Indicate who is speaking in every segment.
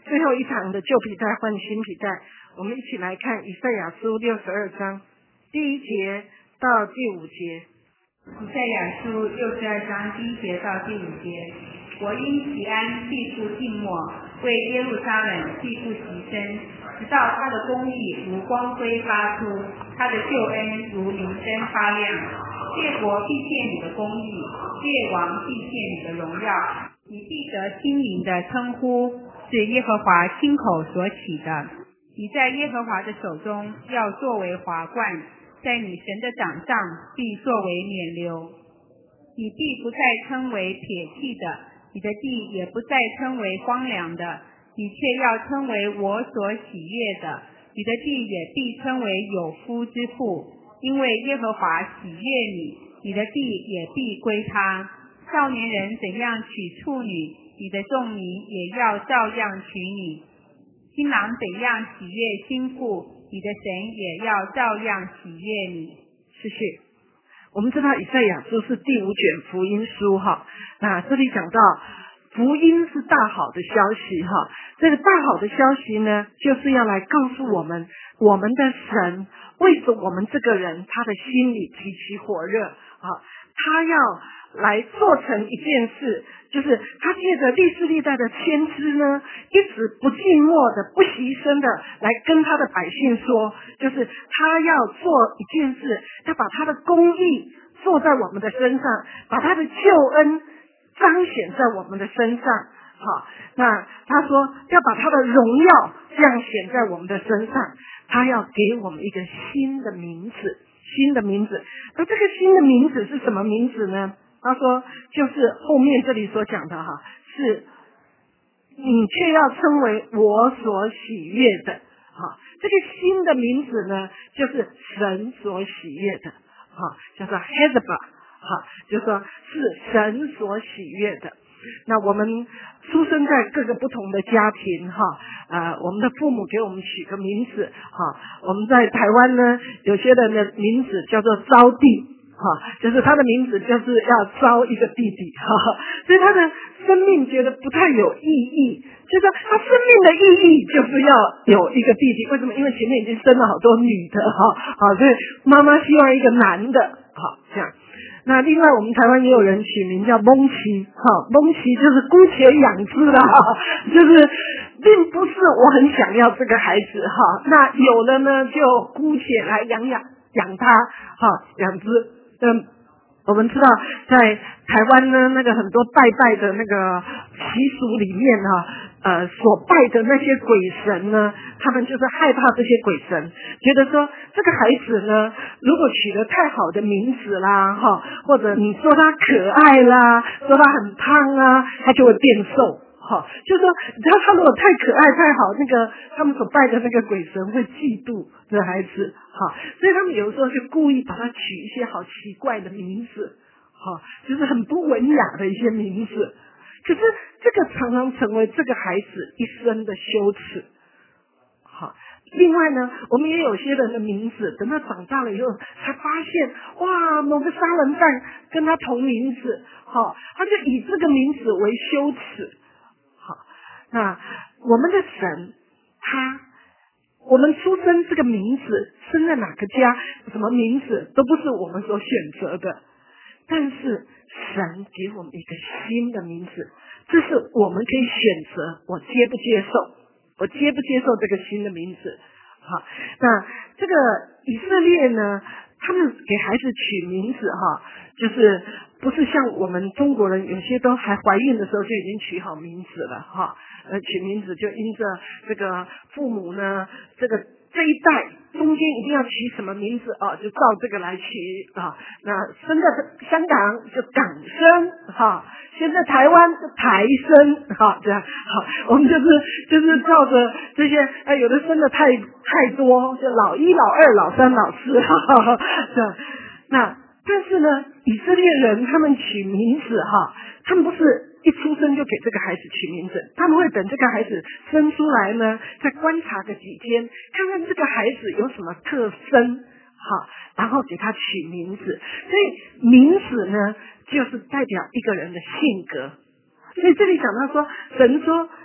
Speaker 1: 最后一堂的旧皮带换新皮带，我们一起来看以赛亚书62章第1节到第5节。
Speaker 2: 以赛亚书62章第1节到第5节，我因喜安必不静默，为耶路撒冷必不息声，直到他的公义如光辉发出，他的救恩如明灯发亮。列国必见你的公义，列王必见你的荣耀，你必得新名的称呼，是耶和华亲口所起的。你在耶和华的手中要作为华冠，在你神的掌上必作为冕旒。你必不再称为撇弃的，你的地也不再称为荒凉的，你却要称为我所喜悦的，你的地也必称为有夫之妇，因为耶和华喜悦你，你的地也必归他。少年人怎样娶处女，你的众民也要照样娶你。新郎怎样喜悦新妇，你的神也要照样喜悦你。
Speaker 1: 谢谢。我们知道以赛亚书是第5卷福音书哈，那这里讲到福音是大好的消息哈，这个大好的消息呢，就是要来告诉我们，我们的神为着我们这个人，他的心里极其火热啊，他要来做成一件事，就是他借着历世历代的先知呢，一直不静默的、不牺牲的来跟他的百姓说，就是他要做一件事，要把他的公义做在我们的身上，把他的救恩彰显在我们的身上。好，那他说要把他的荣耀彰显在我们的身上，他要给我们一个新的名字，新的名字。那这个新的名字是什么名字呢？他说就是后面这里所讲的哈，是你却要称为我所喜悦的。好，这个新的名字呢，就是神所喜悦的，好，叫做 Hezbollah， 好，就是说是神所喜悦的。那我们出生在各个不同的家庭哈，我们的父母给我们取个名字哈，我们在台湾呢，有些人的名字叫做招弟哈，就是他的名字就是要招一个弟弟哈，所以他的生命觉得不太有意义，就是他生命的意义就是要有一个弟弟。为什么？因为前面已经生了好多女的哈，好，所以妈妈希望一个男的，好，这样。那另外我们台湾也有人取名叫蒙奇，蒙奇就是姑且养之啦，就是并不是我很想要这个孩子哈，那有了呢就姑且来养他哈，养之。我们知道在台湾呢，那个很多拜的那个习俗里面哈，所拜的那些鬼神呢，他们就是害怕这些鬼神，觉得说这个孩子呢，如果取了太好的名字啦哈，或者你说他可爱啦，说他很胖啊，他就会变瘦。好，就是说他如果太可爱太好，那个他们所拜的那个鬼神会嫉妒这孩子，好，所以他们有时候就故意把他取一些好奇怪的名字，好，就是很不文雅的一些名字。可是这个常常成为这个孩子一生的羞耻。好，另外呢，我们也有些人的名字，等他长大了以后，才发现哇，某个杀人犯跟他同名字，好，他就以这个名字为羞耻。那我们的神，我们出生这个名字，生在哪个家，什么名字都不是我们所选择的，但是神给我们一个新的名字，这是我们可以选择，我接不接受这个新的名字。好，那这个以色列呢，他们给孩子取名字哈，就是不是像我们中国人有些都还怀孕的时候就已经取好名字了哈，取名字就因着这个父母呢，这一代中间一定要取什么名字啊，就照这个来取啊。那生在香港就港生哈，现在台湾是台生哈，这样好，我们就是照着这些有的生的太多，就老一、老二、老三、老四哈，这样。那但是呢，以色列人他们取名字哈，他们不是一出生就给这个孩子取名字，他们会等这个孩子生出来呢，再观察个几天，看看这个孩子有什么特征，好，然后给他取名字。所以名字呢，就是代表一个人的性格。所以这里讲到说，神说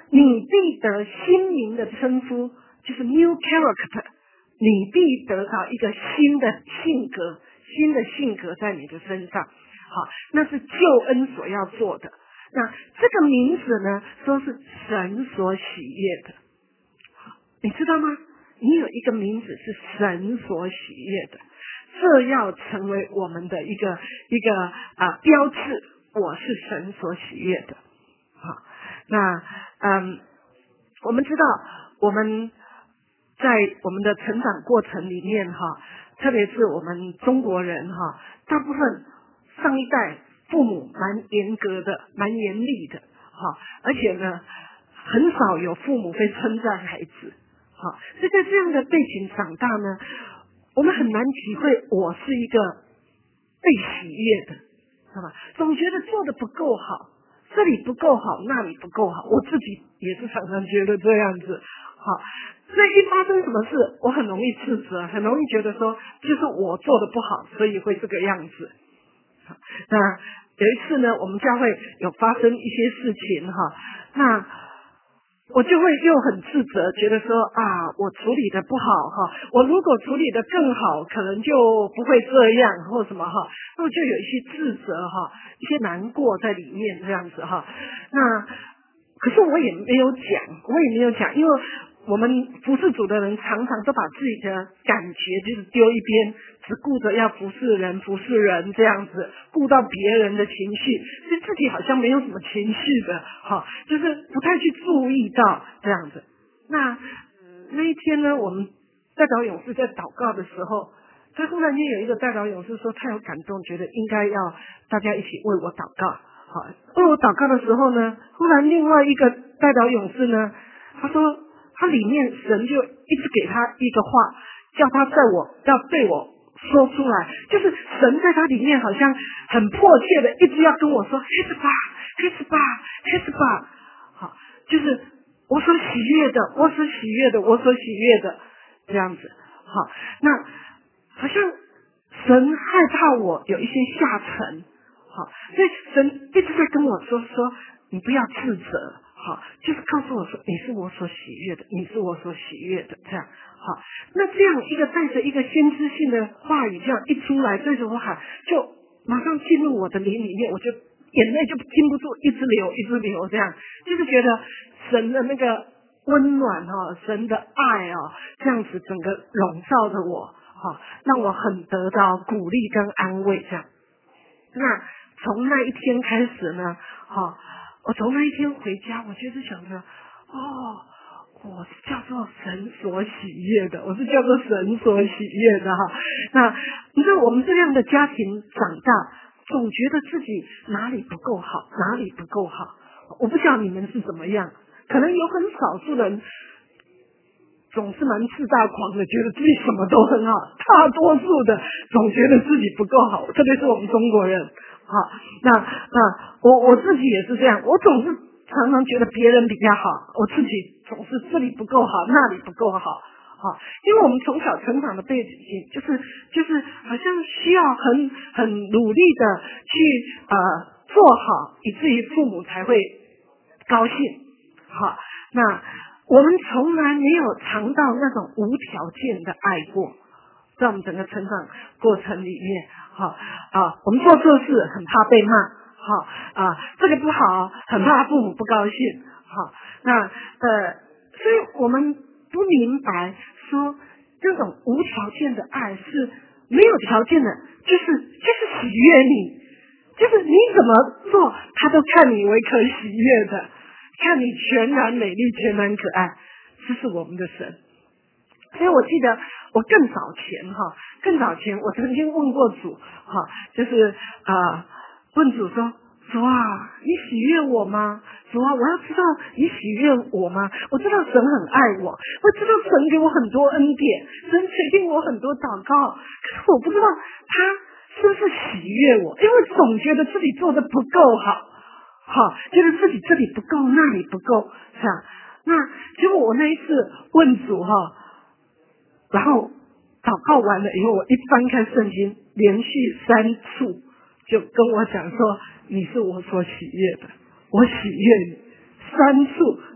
Speaker 1: 你必得新名的称呼，就是 new character， 你必得到一个新的性格在你的身上。好，那是救恩所要做的。那这个名字呢，说是神所喜悦的。你知道吗？你有一个名字是神所喜悦的，这要成为我们的一个标志。我是神所喜悦的。好，那我们知道我们在我们的成长过程里面特别是我们中国人大部分上一代父母蛮严格的，蛮严厉的而且呢很少有父母会称赞孩子。所以在这样的背景长大呢，我们很难体会我是一个被喜悦的，知道吗？总觉得做的不够好，这里不够好，那里不够好，我自己也是常常觉得这样子。所以一发生什么事，我很容易自责，很容易觉得说就是我做的不好，所以会这个样子。那有一次呢，我们教会有发生一些事情那我就会又很自责，觉得说我处理的不好我如果处理的更好，可能就不会这样或什么那我就有一些自责一些难过在里面这样子那可是我也没有讲，因为我们服侍主的人常常都把自己的感觉就是丢一边，只顾着要服侍人这样子，顾到别人的情绪，所以自己好像没有什么情绪的就是不太去注意到这样子。那一天呢，我们代祷勇士在祷告的时候，他忽然间有一个代祷勇士说他有感动，觉得应该要大家一起为我祷告。为我祷告的时候呢，忽然另外一个代祷勇士呢，他说他里面神就一直给他一个话，叫他要对我说出来，就是神在他里面好像很迫切的一直要跟我说 Hesba， 好，就是我所喜悦的这样子。好，那好像神害怕我有一些下沉，所以神一直在跟我说你不要自责，就是告诉我说你是我所喜悦的这样。那这样一个带着一个先知性的话语这样一出来，对着我喊，就马上进入我的灵里面，我就眼泪就禁不住一直流这样，就是觉得神的那个温暖神的爱这样子整个笼罩着我让我很得到鼓励跟安慰这样。那从那一天开始呢我从那一天回家，我就是想着我是叫做神所喜悦的，那你知道我们这样的家庭长大，总觉得自己哪里不够好。我不知道你们是怎么样，可能有很少数人总是蛮自大狂的，觉得自己什么都很好，大多数的总觉得自己不够好，特别是我们中国人。那我自己也是这样，我总是常常觉得别人比较好，我自己总是这里不够好，那里不够好。因为我们从小成长的背景就是好像需要很努力的去做好，以至于父母才会高兴。那我们从来没有尝到那种无条件的爱过，在我们整个成长过程里面，我们做错事很怕被骂，这个不好，很怕父母不高兴，所以我们不明白说这种无条件的爱是没有条件的，就是喜悦你，就是你怎么做，他都看你为可喜悦的，看你全然美丽，全然可爱，这是我们的神。所以我记得我更早前我曾经问过主就是问主说，主啊，你喜悦我吗？主啊，我要知道你喜悦我吗？我知道神很爱我，我知道神给我很多恩典，神垂听我很多祷告，可是我不知道他是不是喜悦我，因为总觉得自己做的不够好，就是自己这里不够，那里不够，这样。那结果我那一次问主然后祷告完了以后，我一翻开圣经，连续3处就跟我讲说，你是我所喜悦的，我喜悦你。3处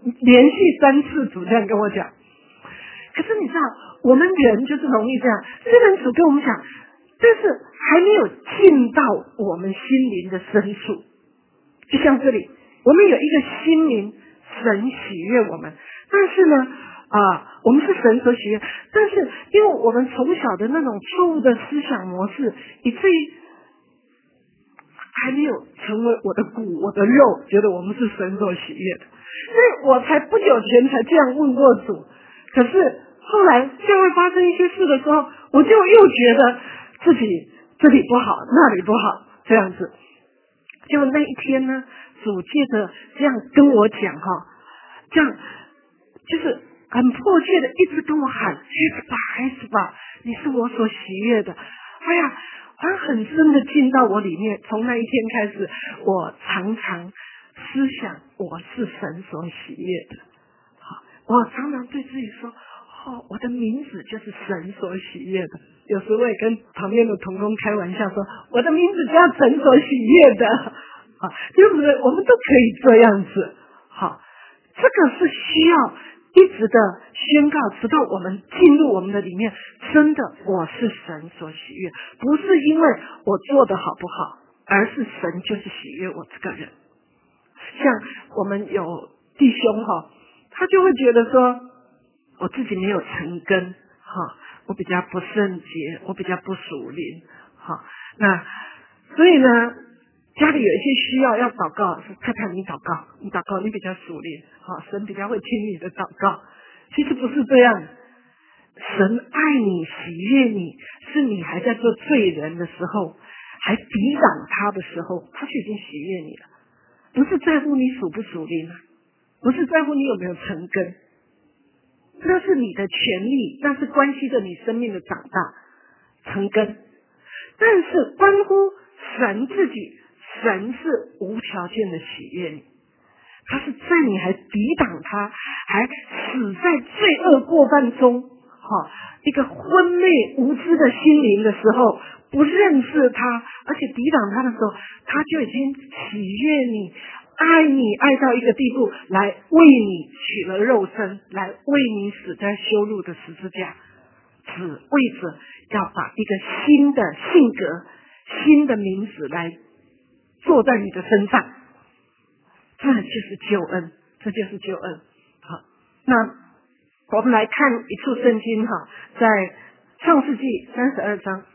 Speaker 1: 连续3次主这样跟我讲。可是你知道，我们人就是容易这样，虽然主跟我们讲，但是还没有进到我们心灵的深处。就像这里，我们有一个心灵，神喜悦我们，但是呢我们是神所喜悦，但是因为我们从小的那种错误的思想模式，以至于还没有成为我的骨我的肉，觉得我们是神所喜悦的。所以我才不久前才这样问过主，可是后来教会发生一些事的时候，我就又觉得自己这里不好那里不好这样子。就那一天呢，主借着这样跟我讲这样就是很迫切的一直跟我喊是吧，你是我所喜悦的。哎呀，好像很深的进到我里面。从那一天开始，我常常思想我是神所喜悦的。我常常对自己说，我的名字就是神所喜悦的。有时我也跟旁边的同工开玩笑说，我的名字叫神所喜悦的。就是我们都可以这样子。这个是需要一直的宣告，直到我们进入我们的里面，真的我是神所喜悦，不是因为我做的好不好，而是神就是喜悦我这个人。像我们有弟兄他就会觉得说，我自己没有成根我比较不圣洁，我比较不属灵那所以呢，家里有一些需要祷告，说太太你祷告，你比较属灵神比较会听你的祷告。其实不是这样，神爱你喜悦你，是你还在做罪人的时候，还抵挡他的时候，他就已经喜悦你了。不是在乎你属不属灵，不是在乎你有没有成根，那是你的权利，那是关系着你生命的长大成根。但是关乎神自己，神是无条件的喜悦你，他是在你还抵挡他，还死在罪恶过犯中一个昏昧无知的心灵的时候，不认识他，而且抵挡他的时候，他就已经喜悦你，爱你爱到一个地步，来为你取了肉身，来为你死在羞辱的十字架，只为着要把一个新的性格新的名字来坐在你的身上。这就是救恩，这就是救恩。那我们来看一处圣经在创世纪32章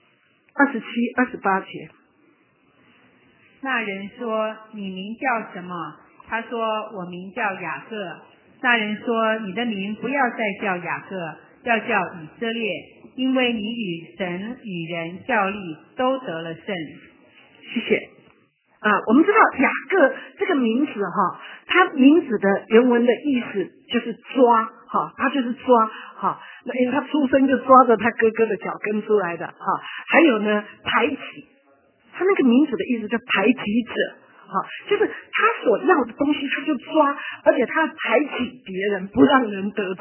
Speaker 1: 27、28节。
Speaker 2: 那人说，你名叫什么？他说，我名叫雅各。那人说，你的名不要再叫雅各，要叫以色列，因为你与神与人效力都得了胜。
Speaker 1: 谢谢。我们知道雅各这个名字他名字的原文的意思就是抓他就是抓那因为他出生就抓着他哥哥的脚跟出来的还有呢排挤，他那个名字的意思叫排挤者就是他所要的东西他就抓，而且他排挤别人，不让人得着。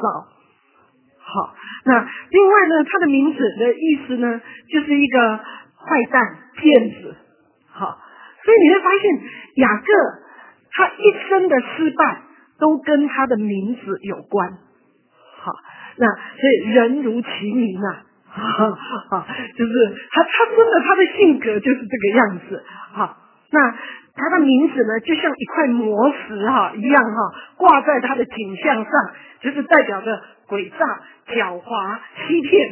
Speaker 1: 那另外呢，他的名字的意思呢就是一个坏蛋骗子所以你会发现雅各他一生的失败都跟他的名字有关。那所以人如其名就是他真的他的性格就是这个样子。那他的名字呢就像一块磨石一样挂在他的颈项上，就是代表着诡诈、狡猾、欺骗。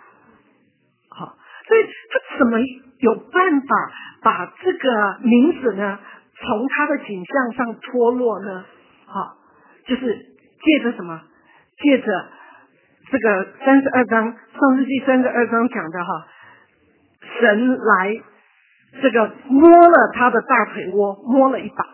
Speaker 1: 所以他怎么有办法把这个名字呢从他的景象上脱落呢？就是借着什么？借着这个32章创世纪32章讲的神来这个摸了他的大腿窝，摸了一把。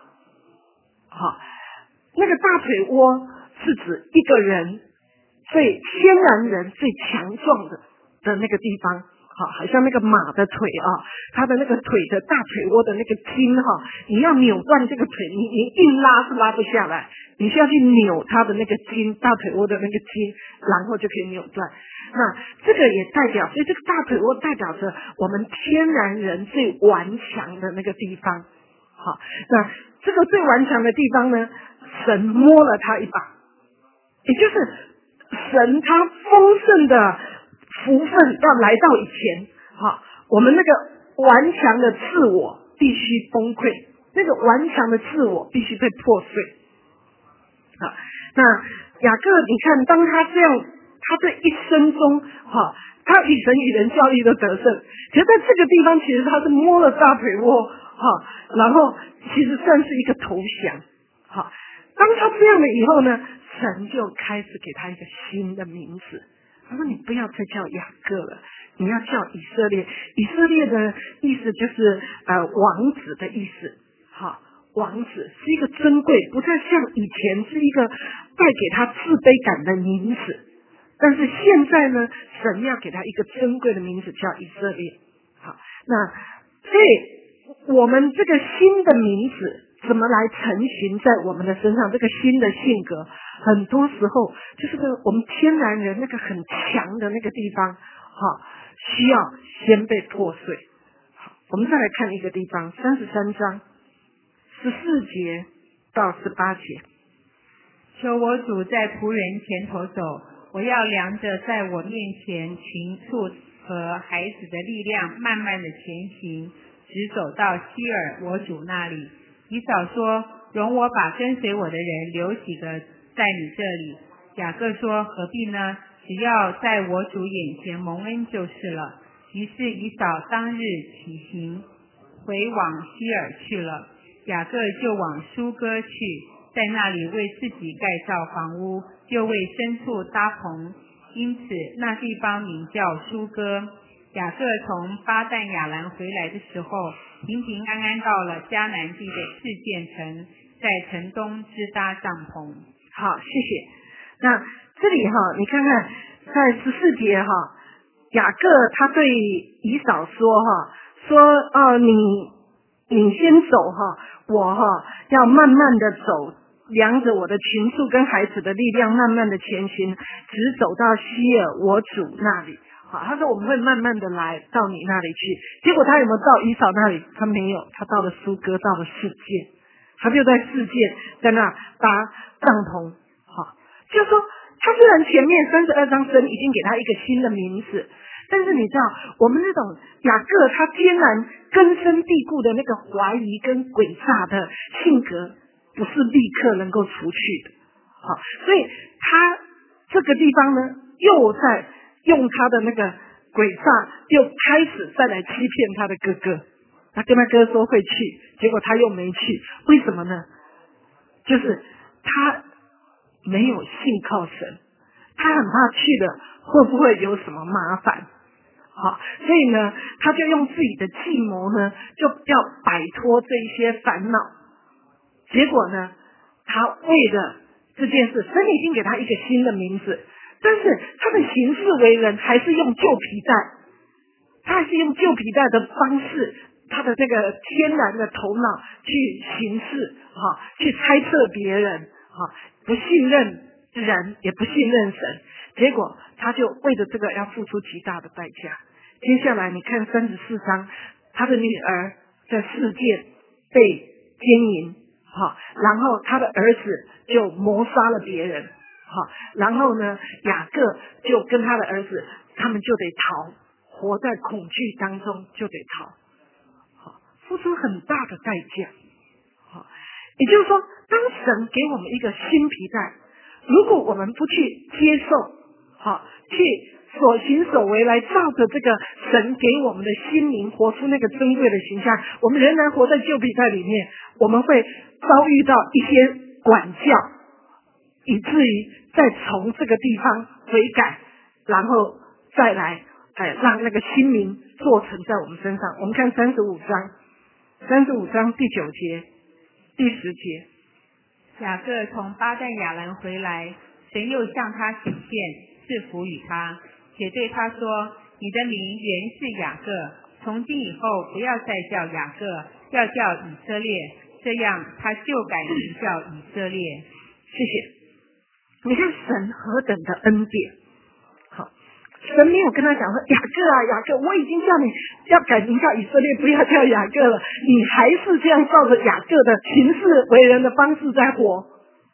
Speaker 1: 那个大腿窝是指一个人天然人最强壮的那个地方。好像那个马的腿他的那个腿的大腿窝的那个筋你要扭断这个腿，你硬拉是拉不下来，你需要去扭他的那个筋，大腿窝的那个筋，然后就可以扭断。那这个也代表，所以这个大腿窝代表着我们天然人最顽强的那个地方。那这个最顽强的地方呢， 神摸了他一把，也就是神他丰盛的福分要来到以前，我们那个顽强的自我必须崩溃，那个顽强的自我必须被破碎。那雅各你看，当他这样，他这一生中他与神与人教育的得胜，其实在这个地方其实他是摸了大腿窝，然后其实算是一个投降。当他这样了以后呢，神就开始给他一个新的名字，他说你不要再叫雅各了，你要叫以色列。以色列的意思就是王子的意思，王子是一个尊贵，不再像以前是一个带给他自卑感的名字，但是现在呢，神要给他一个尊贵的名字，叫以色列。那所以我们这个新的名字怎么来成型在我们的身上？这个新的性格，很多时候就是我们天然人那个很强的那个地方，需要先被破碎。我们再来看一个地方，33章14节到18节。
Speaker 2: 求我主在仆人前头走，我要量着在我面前群畜和孩子的力量，慢慢的前行，直走到希尔我主那里。以扫说，容我把跟随我的人留几个在你这里。雅各说，何必呢？只要在我主眼前蒙恩就是了。于是以扫当日起行，回往希尔去了。雅各就往苏哥去，在那里为自己盖造房屋，又为牲畜搭棚，因此那地方名叫苏哥。雅各从巴旦亚兰回来的时候，平平安安到了迦南地的示剑城，在城东支搭帐篷。
Speaker 1: 好，谢谢。那这里你看看在14节雅各他对以扫说你先走我要慢慢的走，量着我的群畜跟孩子的力量，慢慢的前行，直走到希尔我主那里。他说我们会慢慢的来到你那里去。结果他有没有到以扫那里？他没有，他到了苏哥，到了示剑，他就在示剑，在那搭帐篷。就是说他虽然前面32章神已经给他一个新的名字，但是你知道我们那种雅各他天然根深蒂固的那个怀疑跟诡诈的性格，不是立刻能够除去的。所以他这个地方呢，又在用他的那个诡诈，又开始再来欺骗他的哥哥。他跟他哥说会去，结果他又没去，为什么呢？就是他没有信靠神，他很怕去了会不会有什么麻烦。所以呢，他就用自己的计谋呢，就要摆脱这一些烦恼。结果呢，他为了这件事，神已经给他一个新的名字，但是他的行事为人还是用旧皮带，他还是用旧皮带的方式，他的这个天然的头脑去行事，去猜测别人，不信任人，也不信任神。结果他就为了这个要付出极大的代价。接下来你看34章，他的女儿在示剑被奸淫，然后他的儿子就谋杀了别人，然后呢，雅各就跟他的儿子，他们就得逃，活在恐惧当中就得逃，付出很大的代价。也就是说，当神给我们一个新皮带，如果我们不去接受，去所行所为来照着这个神给我们的心灵活出那个尊贵的形象，我们仍然活在旧皮带里面，我们会遭遇到一些管教，以至于再从这个地方悔改，然后再来让那个心灵做成在我们身上。我们看35章第9节第10节。
Speaker 2: 雅各从巴旦亚兰回来，神又向他显现，赐福与他，且对他说，你的名原是雅各，从今以后不要再叫雅各，要叫以色列，这样他就改名叫以色列。
Speaker 1: 谢谢。你看神何等的恩典。神没有跟他讲说，雅各啊雅各，我已经叫你要改名叫以色列，不要叫雅各了，你还是这样照着雅各的行事为人的方式在活。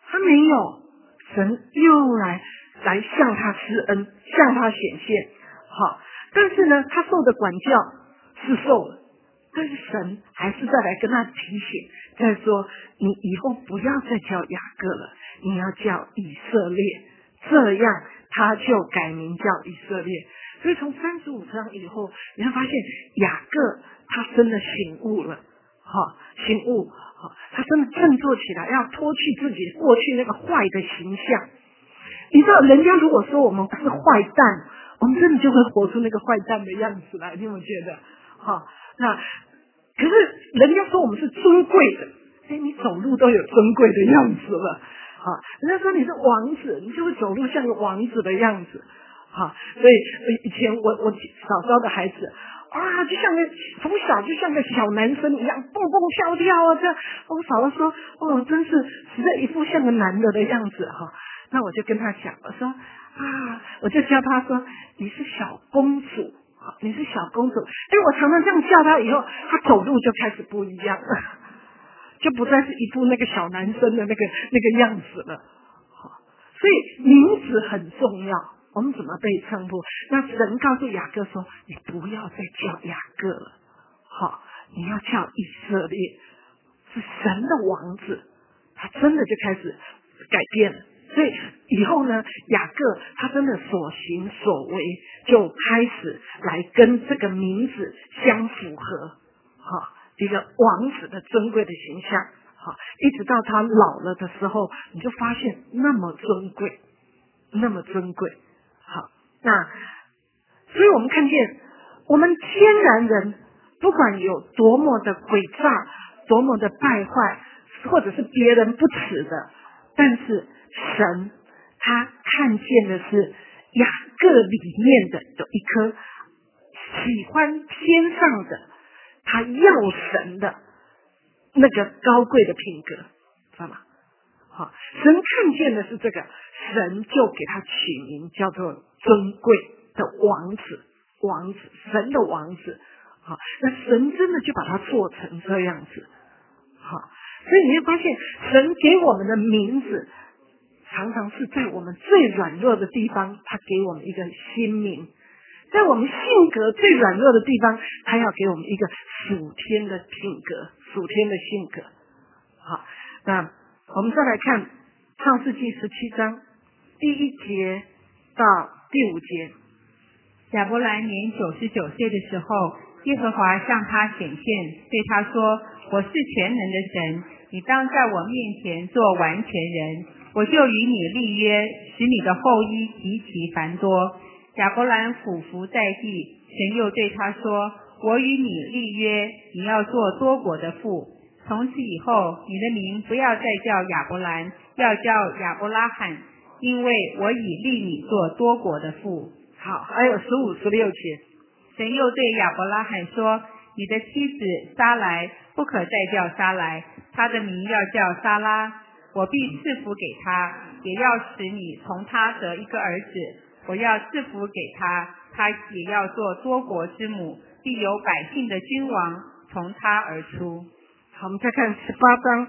Speaker 1: 他没有，神又来向他施恩，向他显现。好，但是呢，他受的管教是受了，但是神还是再来跟他提醒，再说你以后不要再叫雅各了，你要叫以色列，这样他就改名叫以色列。所以从35章以后，你会发现雅各他真的醒悟了，醒悟，他真的振作起来，要脱去自己过去那个坏的形象。你知道，人家如果说我们是坏蛋，我们真的就会活出那个坏蛋的样子来，你有没有觉得？那可是人家说我们是尊贵的，你走路都有尊贵的样子了。人家说你是王子，你就会走路像个王子的样子。所以以前我嫂嫂的孩子就像个从小就像个小男生一样蹦蹦跳跳啊，这样我嫂嫂说真是实在一副像个男的样子那我就跟他讲，我说我就教他说你是小公主，你是小公主。我常常这样叫他以后，他走路就开始不一样了，就不再是一副那个小男生的那个样子了。所以名字很重要，我们怎么被称呼？那神告诉雅各说，你不要再叫雅各了，你要叫以色列，是神的王子。他真的就开始改变了。所以以后呢，雅各他真的所行所为就开始来跟这个名字相符合，一个王子的尊贵的形象。一直到他老了的时候，你就发现那么尊贵，那么尊贵。那所以我们看见我们天然人不管有多么的诡诈，多么的败坏，或者是别人不耻的，但是神他看见的是雅各里面的有一颗喜欢天上的，他要神的那个高贵的品格，知道吗？神看见的是这个，神就给他取名叫做尊贵的王子，神的王子。那神真的就把他做成这样子。所以你会发现神给我们的名字常常是在我们最软弱的地方，他给我们一个新名；在我们性格最软弱的地方，他要给我们一个属天的品格，属天的性格。那我们再来看创世纪17章第1节到第5节。
Speaker 2: 亚伯兰年99岁的时候，耶和华向他显现，对他说，我是全能的神，你当在我面前做完全人，我就与你立约，使你的后裔极其繁多。亚伯兰俯伏在地，神又对他说，我与你立约，你要做多国的父。从此以后，你的名不要再叫亚伯兰，要叫亚伯拉罕，因为我已立你做多国的父。
Speaker 1: 好，还有15、16节。
Speaker 2: 神又对亚伯拉罕说，你的妻子撒来不可再叫撒来，她的名要叫撒拉，我必赐福给她，也要使你从她得一个儿子，我要赐福给她，她也要做多国之母，必有百姓的君王从她而出。
Speaker 1: 好，我们再看18章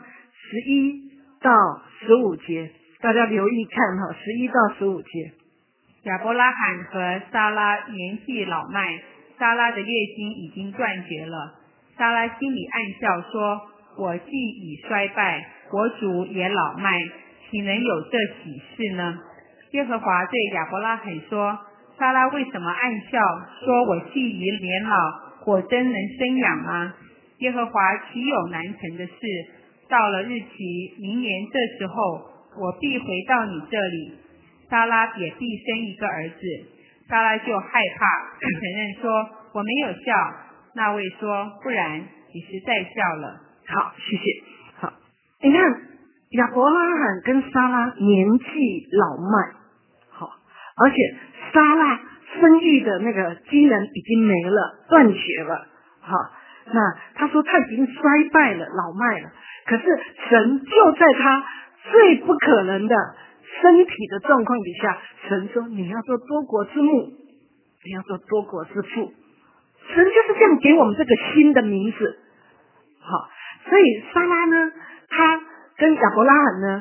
Speaker 1: 11到15节，大家留意看11到15节。
Speaker 2: 亚伯拉罕和撒拉年纪老迈，撒拉的月经已经断绝了。撒拉心里暗笑说，我既已衰败，我主也老迈，岂能有这喜事呢？耶和华对亚伯拉罕说，撒拉为什么暗笑，说我既已年老，果真能生养吗？耶和华岂有难成的事？到了日期，明年这时候，我必回到你这里，撒拉也必生一个儿子。撒拉就害怕，承认说，我没有笑。那位说，不然，你实在笑了。
Speaker 1: 好，谢谢。好，你看亚伯拉罕跟撒拉年纪老迈，好，而且撒拉生育的那个机能已经没了，断绝了。好，那他说他已经衰败了，老迈了。可是神就在他最不可能的身体的状况底下，神说你要做多国之母，你要做多国之父。神就是这样给我们这个新的名字。好，所以撒拉呢，他跟亚伯拉罕呢，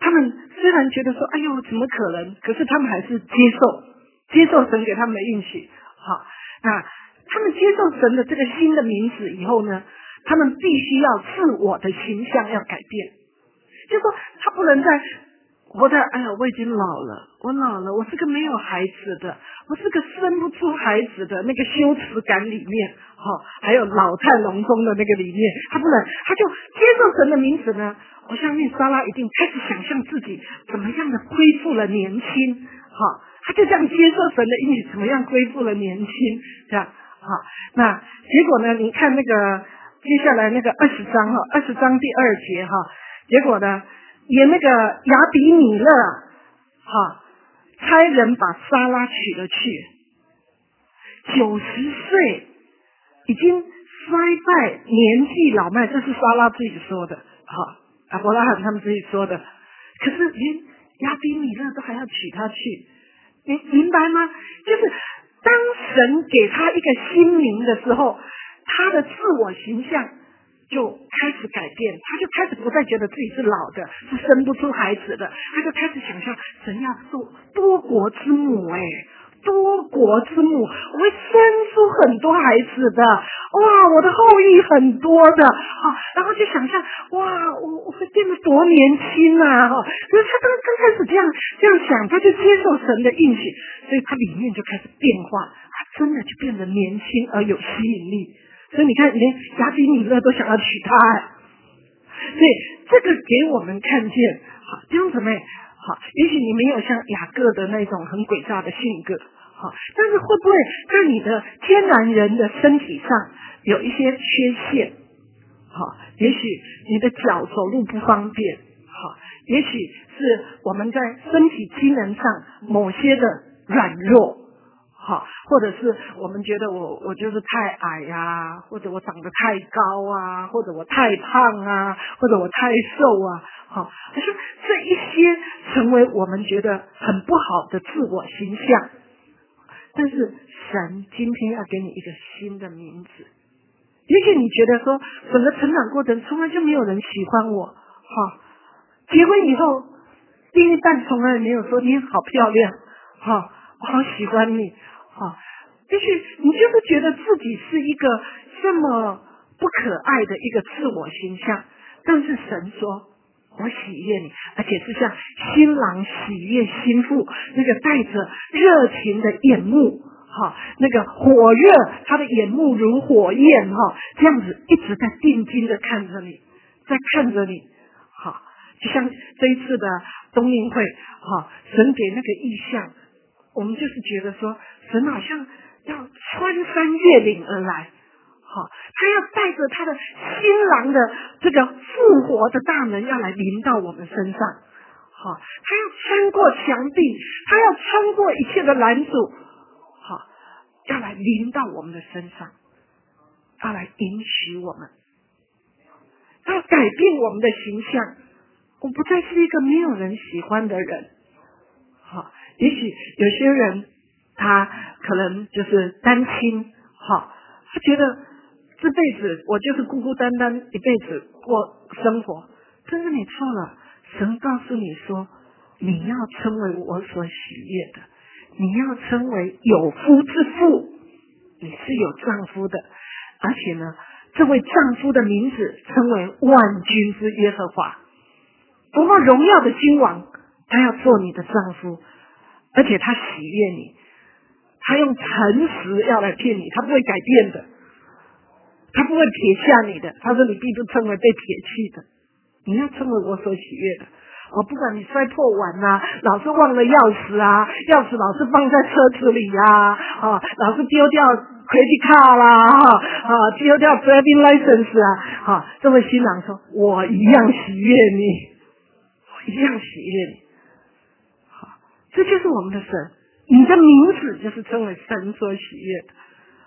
Speaker 1: 他们虽然觉得说哎呦怎么可能，可是他们还是接受神给他们的应许。好，那他们接受神的这个新的名字以后呢，他们必须要自我的形象要改变，就是说他不能再活在哎呀我已经老了，我是个没有孩子的，我是个生不出孩子的那个羞耻感里面，还有老态龙钟的那个里面，他不能，他就接受神的名字呢。我相信撒拉一定开始想象自己怎么样的恢复了年轻，他就这样接受神的应许，怎么样恢复了年轻，这样好。那结果呢？你看那个接下来那个20章20章第2节结果呢，也那个亚比米勒差人把撒拉娶了去，90岁已经衰败年纪老迈，这是撒拉自己说的，亚伯拉罕他们自己说的。可是连亚比米勒都还要娶她去，你明白吗？就是当神给他一个新名的时候，他的自我形象就开始改变，他就开始不再觉得自己是老的，是生不出孩子的，他就开始想象神要做多国之母，多国之母，我会生出很多孩子的，哇，我的后裔很多的，然后就想象，哇，我会变得多年轻啊，所以他刚开始这样想，他就接受神的应许，所以他里面就开始变化，他真的就变得年轻而有吸引力，所以你看，连亚比米勒都想要娶她，所以这个给我们看见，弟兄姊妹，也许你没有像雅各的那种很诡诈的性格，但是会不会在你的天然人的身体上有一些缺陷？也许你的脚走路不方便，也许是我们在身体机能上某些的软弱，或者是我们觉得我就是太矮呀，或者我长得太高啊，或者我太胖啊，或者我太瘦啊，可是这一些成为我们觉得很不好的自我形象。但是神今天要给你一个新的名字，也许你觉得说整个成长过程从来就没有人喜欢我，结婚以后另一半从来没有说你好漂亮，我好喜欢你，也许你就是觉得自己是一个这么不可爱的一个自我形象，但是神说我喜悦你，而且是像新郎喜悦新妇，那个带着热情的眼目，那个火热，他的眼目如火焰，这样子一直在定睛的看着你，在看着你，就像这一次的冬令会，神给那个意象，我们就是觉得说，神好像要穿山越岭而来，他要带着他的新郎的这个复活的大能要来临到我们身上，他要穿过墙壁，他要穿过一切的拦阻，要来临到我们的身上，要来允许我们，要改变我们的形象，我不再是一个没有人喜欢的人。也许有些人他可能就是单亲，他觉得这辈子我就是孤孤单单一辈子过生活，但是你错了，神告诉你说，你要成为我所喜悦的，你要成为有夫之妇，你是有丈夫的，而且呢，这位丈夫的名字称为万军之耶和华，多么荣耀的君王，他要做你的丈夫，而且他喜悦你，他用诚实要来骗你，他不会改变的，他不会撇下你的，他说你必不成为被撇弃的，你要成为我所喜悦的。不管你摔破碗啊，老是忘了钥匙啊，钥匙老是放在车子里啊，老是丢掉 credit card 啦，丢掉 driving license 啊，这位新郎说，我一样喜悦你，我一样喜悦你。这就是我们的神，你的名字就是称为神所喜悦的。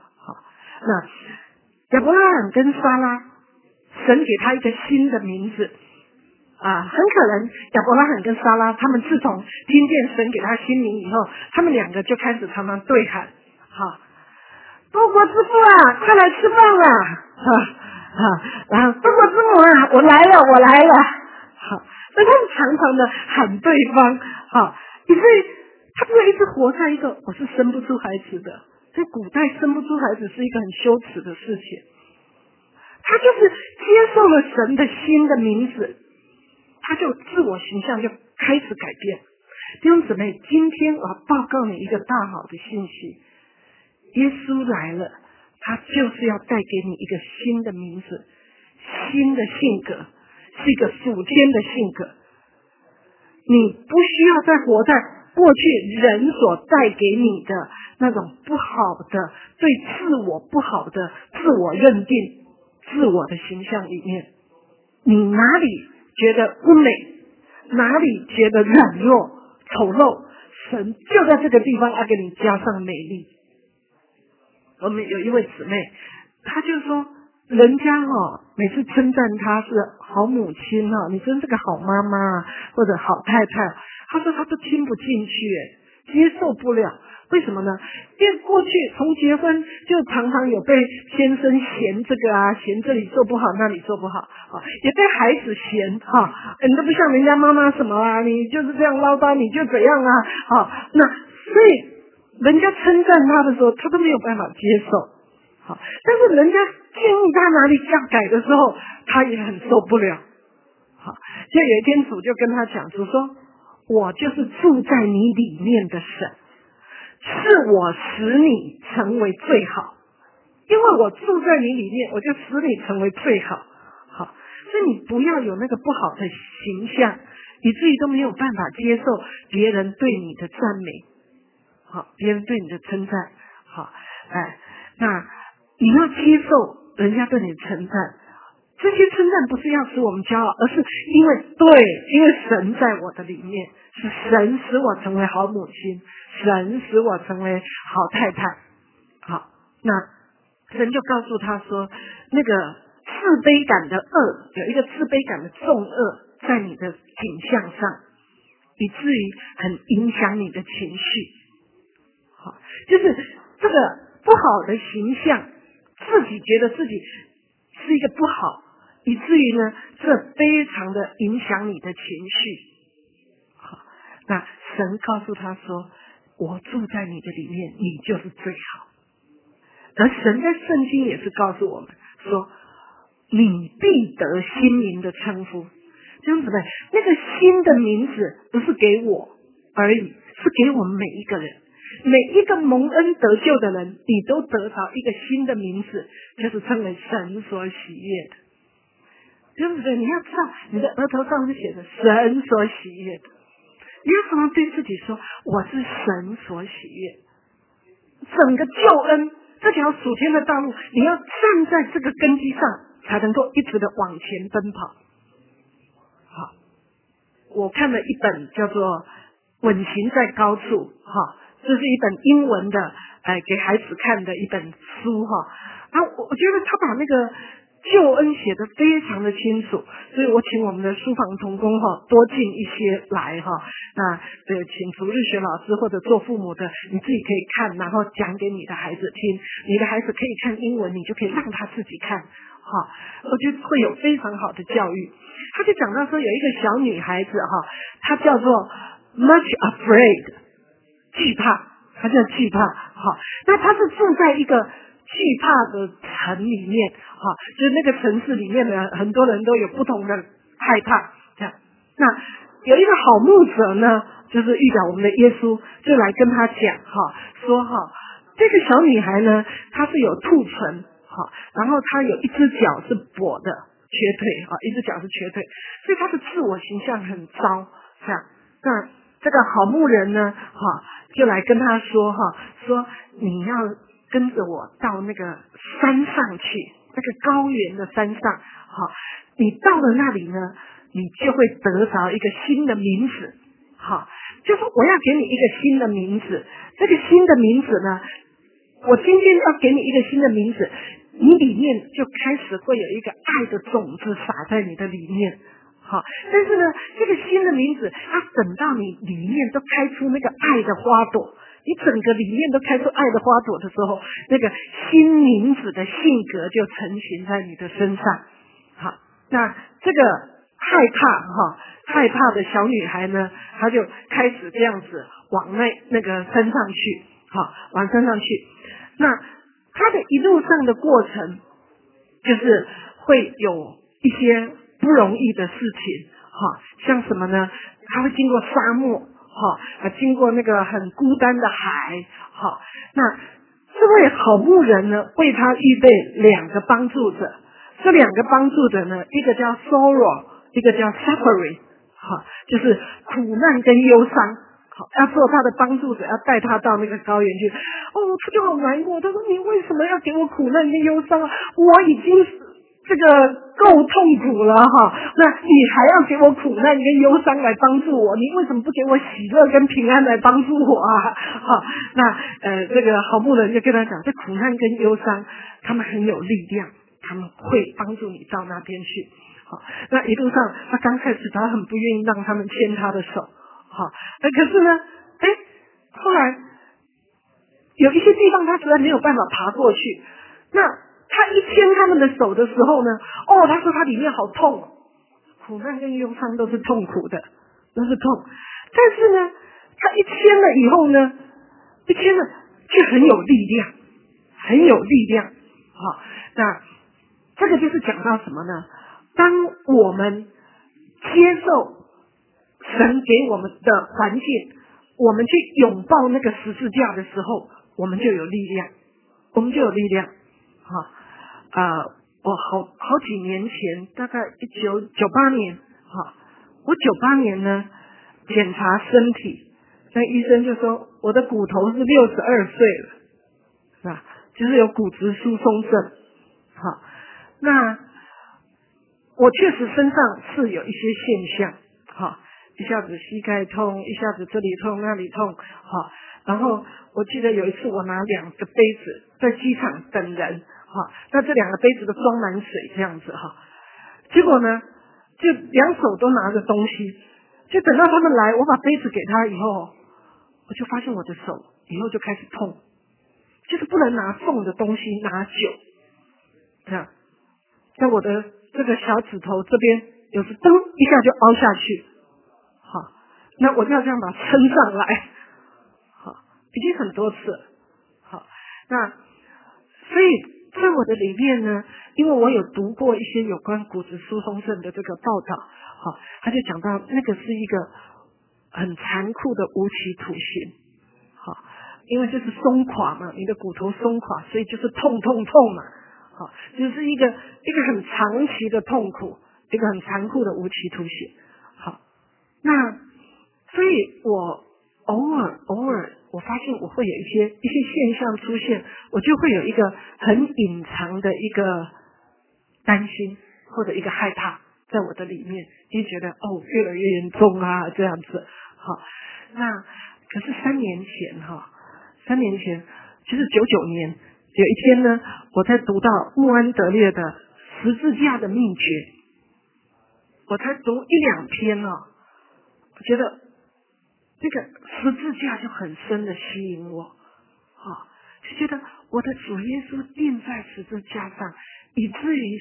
Speaker 1: 那亚伯拉罕跟撒拉，神给他一个新的名字很可能亚伯拉罕跟撒拉他们自从听见神给他新名以后，他们两个就开始常常对喊，多国之父啊，快来吃饭啊，然后多国之母啊，我来了。 而他们常常的喊对方，以至于他不会一直活在一个我是生不出孩子的。在古代生不出孩子是一个很羞耻的事情，他就是接受了神的新的名字，他就自我形象就开始改变。弟兄姊妹，今天我要报告你一个大好的信息，耶稣来了，他就是要带给你一个新的名字，新的性格，是一个属天的性格。你不需要再活在过去人所带给你的那种不好的对自我不好的自我认定、自我的形象里面。你哪里觉得不美，哪里觉得软弱丑陋，神就在这个地方要给你加上美丽。我们有一位姊妹，她就说人家每次称赞她是好母亲你真是个好妈妈或者好太太，她说她都听不进去，接受不了。为什么呢？因为过去从结婚就常常有被先生嫌这个嫌这里做不好那里做不好也被孩子嫌你都不像人家妈妈什么你就是这样唠叨你就怎样那所以人家称赞他的时候他都没有办法接受但是人家建议他哪里要改的时候他也很受不了就有一天主就跟他讲，主说我就是住在你里面的神，是我使你成为最好，因为我住在你里面，我就使你成为最好。所以你不要有那个不好的形象，以至于都没有办法接受别人对你的赞美，别人对你的称赞，那你要接受人家对你的称赞。这些称赞不是要使我们骄傲，而是因为神在我的里面，是神使我成为好母亲，神使我成为好太太。那神就告诉他说，那个自卑感的恶，有一个自卑感的重恶在你的景象上，以至于很影响你的情绪。就是这个不好的形象，自己觉得自己是一个不好，以至于呢，这非常的影响你的情绪。那神告诉他说，我住在你的里面，你就是最好。而神在圣经也是告诉我们说，你必得新名的称呼。这样子呢，那个新的名字不是给我而已，是给我们每一个人，每一个蒙恩得救的人，你都得到一个新的名字，就是称为神所喜悦的。对不对？你要知道，你的额头上是写着神所喜悦的。你要常常对自己说，我是神所喜悦。整个救恩这条属天的道路，你要站在这个根基上，才能够一直的往前奔跑。我看了一本叫做《稳行在高处》这是一本英文的给孩子看的一本书我觉得他把那个救恩写得非常的清楚，所以我请我们的书房同工多进一些来那请主日学老师或者做父母的，你自己可以看，然后讲给你的孩子听。你的孩子可以看英文，你就可以让他自己看我觉得会有非常好的教育。他就讲到说，有一个小女孩子她叫做 much afraid， 惧怕，她叫惧怕那她是住在一个惧怕的城里面就是那个城市里面的很多人都有不同的害怕这样。那有一个好牧者呢，就是预表我们的耶稣，就来跟他讲说这个小女孩呢，她是有兔唇然后她有一只脚是跛的，瘸腿一只脚是瘸腿，所以她的自我形象很糟这样。那这个好牧人呢就来跟他说你要跟着我到那个山上去，那个高原的山上你到了那里呢，你就会得着一个新的名字就说我要给你一个新的名字，这个新的名字呢，我今天要给你一个新的名字，你里面就开始会有一个爱的种子撒在你的里面但是呢，这个新的名字要等到你里面都开出那个爱的花朵，你整个里面都开出爱的花朵的时候，那个新名字的性格就成型在你的身上那这个害怕的小女孩呢，她就开始这样子往那个山上去，往山上去。那她的一路上的过程，就是会有一些不容易的事情，像什么呢？她会经过沙漠，经过那个很孤单的海，那这位好牧人呢，为他预备2个帮助者。这2个帮助者呢，一个叫 sorrow， 一个叫 suffering， 就是苦难跟忧伤，要做他的帮助者，要带他到那个高原去。他就好难过，他说你为什么要给我苦难跟忧伤啊？我已经这个够痛苦了那你还要给我苦难跟忧伤来帮助我？你为什么不给我喜乐跟平安来帮助我啊？那这个好牧人就跟他讲，这苦难跟忧伤，他们很有力量，他们会帮助你到那边去。那一路上他刚开始他很不愿意让他们牵他的手，可是呢，后来有一些地方他实在没有办法爬过去，那他一牵他们的手的时候呢，他说他里面好痛，苦难跟忧伤都是痛苦的，都是痛。但是呢，他一牵了以后呢，一牵了就很有力量，很有力量。那这个就是讲到什么呢？当我们接受神给我们的环境，我们去拥抱那个十字架的时候，我们就有力量，我们就有力量。我好几年前，大概1998年，我98年呢检查身体，那医生就说我的骨头是62岁了，是吧？就是有骨质疏松症。那我确实身上是有一些现象，一下子膝盖痛，一下子这里痛那里痛，然后我记得有一次我拿2个杯子在机场等人，那这2个杯子都装满水这样子，结果呢就2手都拿着东西，就等到他们来，我把杯子给他以后，我就发现我的手以后就开始痛，就是不能拿重的东西，拿久，这样在我的这个小指头这边有时噔一下就凹下去，那我就要这样把它撑上来，已经很多次了。那所以在我的里面呢，因为我有读过一些有关骨质疏松症的这个报道，他就讲到那个是一个很残酷的无期徒刑，因为就是松垮嘛，你的骨头松垮，所以就是痛嘛，就是一个很长期的痛苦，一个很残酷的无期徒刑。那所以我偶尔我发现我会有一些现象出现，我就会有一个很隐藏的一个担心或者一个害怕在我的里面，就觉得越来越严重啊这样子。那可是3年前就是99年有一天呢，我在读到穆安德烈的十字架的秘诀，我才读1-2篇我觉得这个十字架就很深的吸引我，就觉得我的主耶稣钉在十字架上，以至于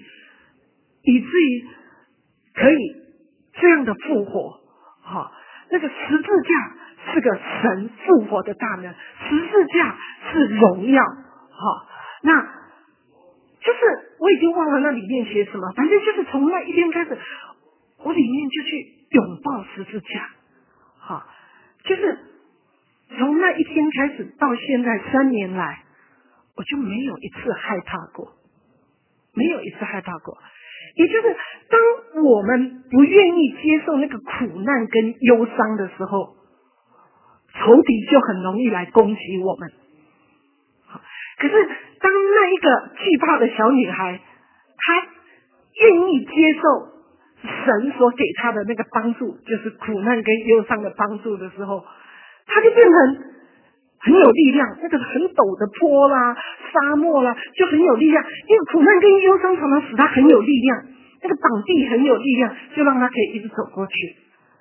Speaker 1: 可以这样的复活，那个十字架是个神复活的大能，十字架是荣耀，那就是我已经忘了那里面写什么，反正就是从那一天开始，我里面就去拥抱十字架，就是从那一天开始到现在3年来，我就没有一次害怕过，没有一次害怕过。也就是当我们不愿意接受那个苦难跟忧伤的时候，仇敌就很容易来攻击我们。可是当那一个惧怕的小女孩，她愿意接受神所给她的那个帮助，就是苦难跟忧伤的帮助的时候，她就变成很有力量，那个很陡的坡啦、沙漠啦，就很有力量。因为苦难跟忧伤常常使她很有力量，那个绑地很有力量，就让她可以一直走过去。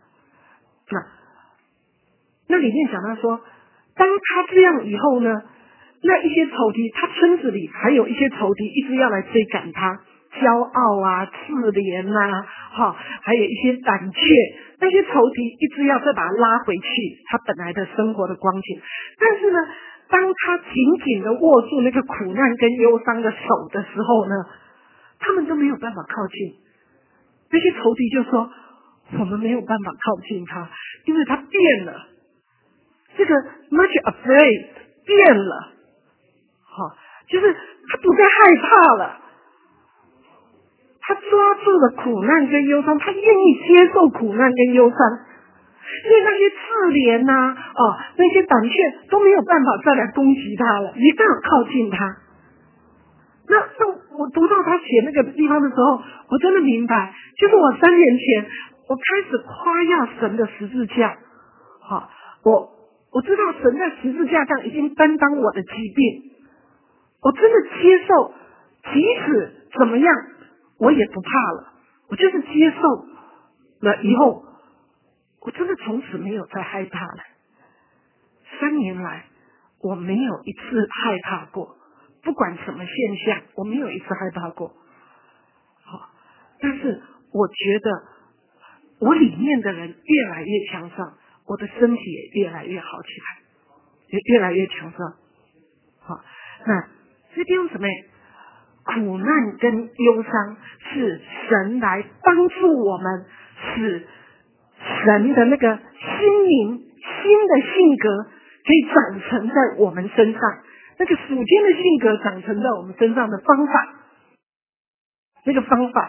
Speaker 1: 那里面讲到说，当她这样以后呢，那一些仇敌，她村子里还有一些仇敌一直要来追赶她， 骄傲啊、自怜啊，还有一些胆怯，那些仇敌一直要再把他拉回去他本来的生活的光景。但是呢，当他紧紧的握住那个苦难跟忧伤的手的时候呢，他们都没有办法靠近。那些仇敌就说，我们没有办法靠近他，因为他变了，这个 much afraid 变了，就是他不再害怕了，他抓住了苦难跟忧伤，他愿意接受苦难跟忧伤，所以那些自怜那些胆怯都没有办法再来攻击他了，没办法靠近他。那我读到他写那个地方的时候，我真的明白，就是我3年前我开始夸耀神的十字架，我知道神在十字架上已经担当我的疾病，我真的接受，即使怎么样我也不怕了，我就是接受了以后，我真的从此没有再害怕了。3年来我没有一次害怕过，不管什么现象我没有一次害怕过。但是我觉得我里面的人越来越强壮，我的身体也越来越好起来，也越来越强壮。那所以弟兄姊妹，苦难跟忧伤是神来帮助我们，使神的那个心灵新的性格可以长成在我们身上，那个属天的性格长成在我们身上的方法，那个方法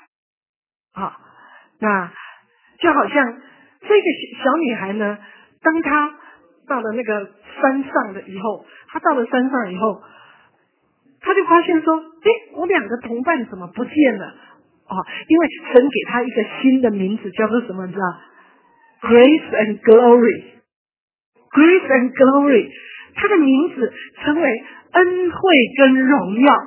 Speaker 1: 那就好像这个小女孩呢，当她到了那个山上了以后，她到了山上以后，她就发现说，我2个同伴怎么不见了？因为神给她一个新的名字，叫做什么？你知道 ？Grace and Glory。Grace and Glory， 她的名字称为恩惠跟荣耀。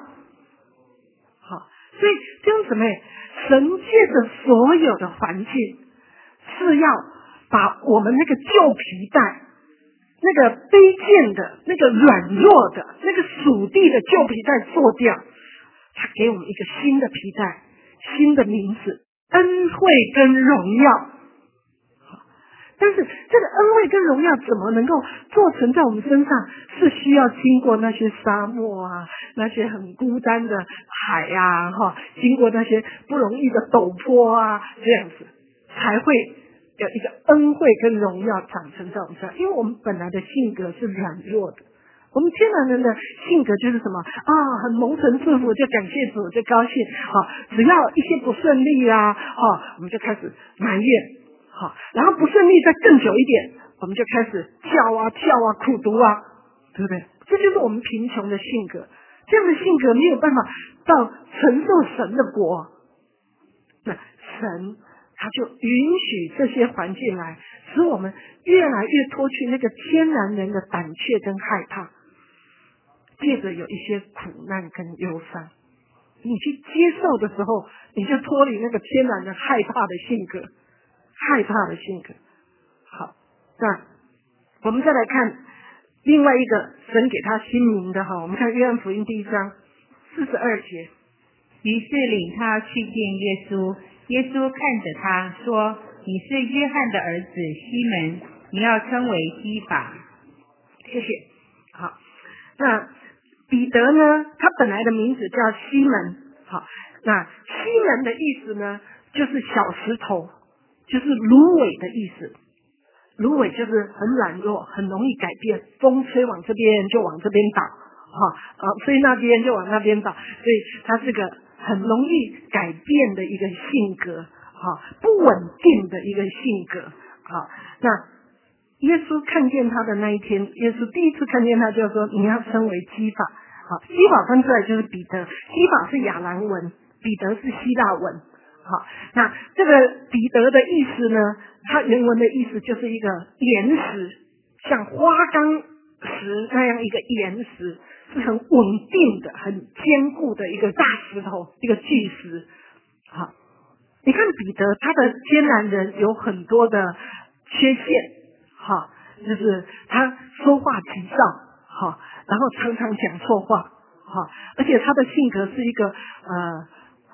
Speaker 1: 所以弟兄姊妹，神借着所有的环境，是要把我们那个旧皮带，那个卑贱的、那个软弱的、那个属地的旧皮带做掉，他给我们一个新的皮带，新的名字，恩惠跟荣耀。但是这个恩惠跟荣耀怎么能够做成在我们身上，是需要经过那些沙漠啊，那些很孤单的海啊，经过那些不容易的陡坡啊，这样子才会有一个恩惠跟荣耀长成在我们身上。因为我们本来的性格是软弱的，我们天然人的性格就是什么很蒙神祝福就感谢主就高兴，只要一些不顺利啊，我们就开始埋怨，然后不顺利再更久一点，我们就开始叫啊跳啊苦读啊，对不对？这就是我们贫穷的性格，这样的性格没有办法到承受神的国。那神他就允许这些环境来，使我们越来越脱去那个天然人的胆怯跟害怕，借着有一些苦难跟忧伤，你去接受的时候，你就脱离那个天然的害怕的性格。好，那我们再来看另外一个神给他新名的我们看约翰福音第1章42节。
Speaker 2: 于是领他去见耶稣，耶稣看着他说，你是约翰的儿子西门，你要称为基法。
Speaker 1: 谢谢。好，那彼得呢，他本来的名字叫西门。好，那西门的意思呢，就是小石头，就是芦苇的意思。芦苇就是很软弱，很容易改变，风吹往这边就往这边倒，吹那边就往那边倒，所以它是个很容易改变的一个性格，不稳定的一个性格。那耶稣看见他的那一天，耶稣第一次看见他就说，你要称为基法。基法翻出来就是彼得，基法是亚兰文，彼得是希腊文。那这个彼得的意思呢，它原文的意思就是一个岩石，像花岗石那样一个岩石，是很稳定的、很坚固的一个大石头，一个巨石。你看彼得他的天然人有很多的缺陷，就是他说话急躁，然后常常讲错话，而且他的性格是一个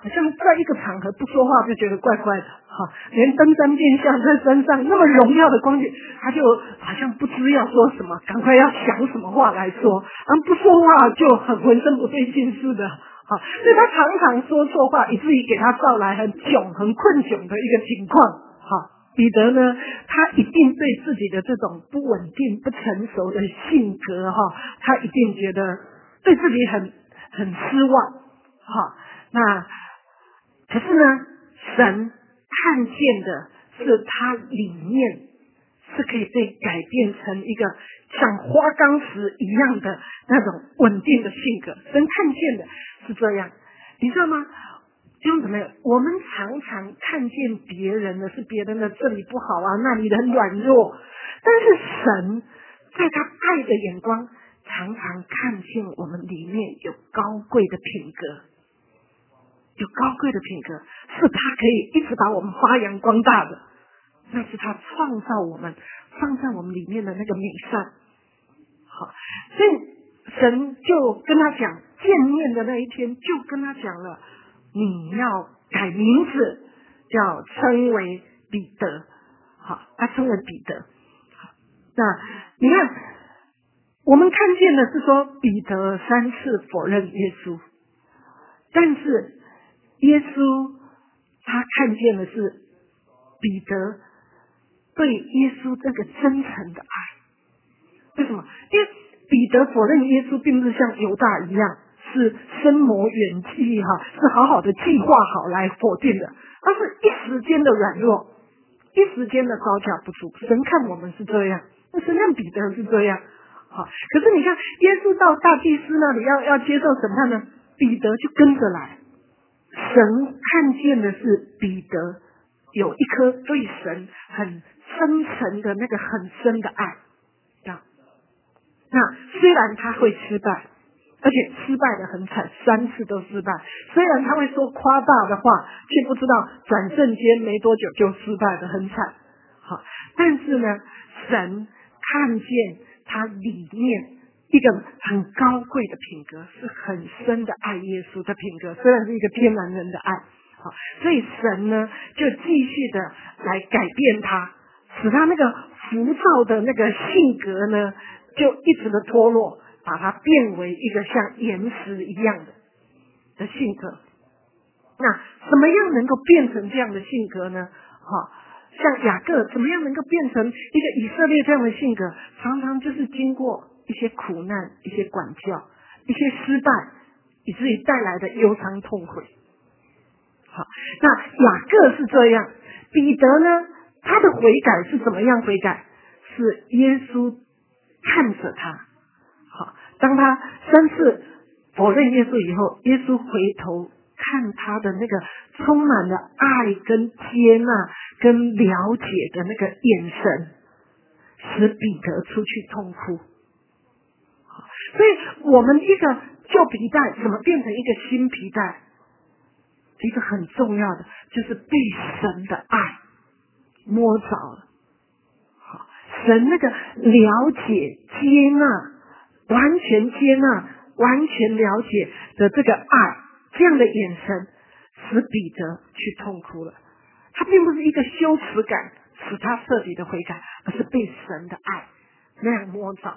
Speaker 1: 好像在一个场合不说话就觉得怪怪的，连登山变相在山上那么荣耀的光景，他就好像不知要说什么，赶快要想什么话来说，不说话就很浑身不对劲似的。所以他常常说错话，以至于给他带来很困窘的一个情况。彼得呢，他一定对自己的这种不稳定、不成熟的性格，他一定觉得对自己很失望。那可是呢，神看见的是他里面是可以被改变成一个像花岗石一样的那种稳定的性格。神看见的是这样，你知道吗？弟兄姊妹，我们常常看见别人的是别人的这里不好啊，那里很软弱，但是神在他爱的眼光常常看见我们里面有高贵的品格，有高贵的品格，是他可以一直把我们发扬光大的，那是他创造我们放在我们里面的那个美善。所以神就跟他讲，见面的那一天就跟他讲了，你要改名字，叫称为彼得。他称为彼得。那你看，我们看见的是说彼得3次否认耶稣，但是耶稣他看见的是彼得对耶稣这个真诚的爱。为什么？因为彼得否认耶稣并不是像犹大一样是深谋远计，是好好的计划好来否定的，而是一时间的软弱，一时间的招架不住。神看我们是这样，神看彼得是这样。可是你看耶稣到大祭司那里要接受审判呢，彼得就跟着来。神看见的是彼得有一颗对神很深沉的那个很深的爱。那虽然他会失败，而且失败的很惨，3次都失败，虽然他会说夸大的话，却不知道转瞬间没多久就失败的很惨。但是呢，神看见他里面一个很高贵的品格，是很深的爱耶稣的品格，虽然是一个天然人的爱。所以神呢就继续的来改变他，使他那个浮躁的那个性格呢就一直的脱落，把它变为一个像岩石一样的性格。那怎么样能够变成这样的性格呢？像雅各怎么样能够变成一个以色列这样的性格？常常就是经过一些苦难、一些管教、一些失败，以至于带来的忧伤痛悔。那雅各是这样，彼得呢，他的悔改是怎么样悔改？是耶稣看着他。当他3次否认耶稣以后，耶稣回头看他的那个充满了爱跟接纳跟了解的那个眼神，使彼得出去痛哭。所以我们一个旧皮带怎么变成一个新皮带，一个很重要的就是被神的爱摸着了。神那个了解接纳，完全接纳完全了解的这个爱，这样的眼神使彼得去痛哭了。他并不是一个羞耻感使他彻底的悔改，而是被神的爱那样摸着。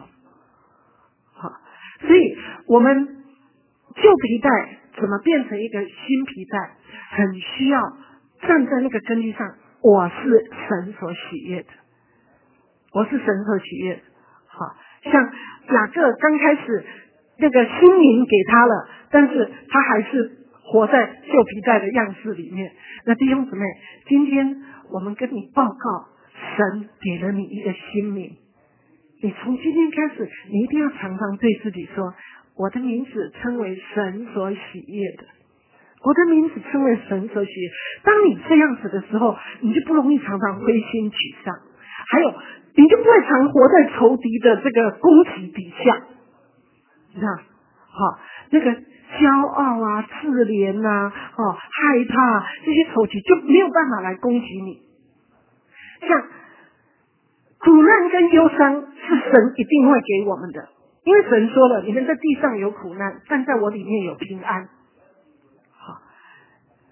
Speaker 1: 所以我们旧皮带怎么变成一个新皮带，很需要站在那个根基上，我是神所喜悦的，我是神所喜悦的。像雅各刚开始那个新名给他了，但是他还是活在旧皮带的样式里面。那弟兄姊妹，今天我们跟你报告，神给了你一个新名，你从今天开始，你一定要常常对自己说，我的名字称为神所喜悦的，我的名字称为神所喜悦。当你这样子的时候，你就不容易常常灰心沮丧，还有你就不会常活在仇敌的这个攻击底下。那个骄傲啊、自怜啊、害怕这些仇敌就没有办法来攻击你。像苦难跟忧伤是神一定会给我们的，因为神说了，你们在地上有苦难，但在我里面有平安。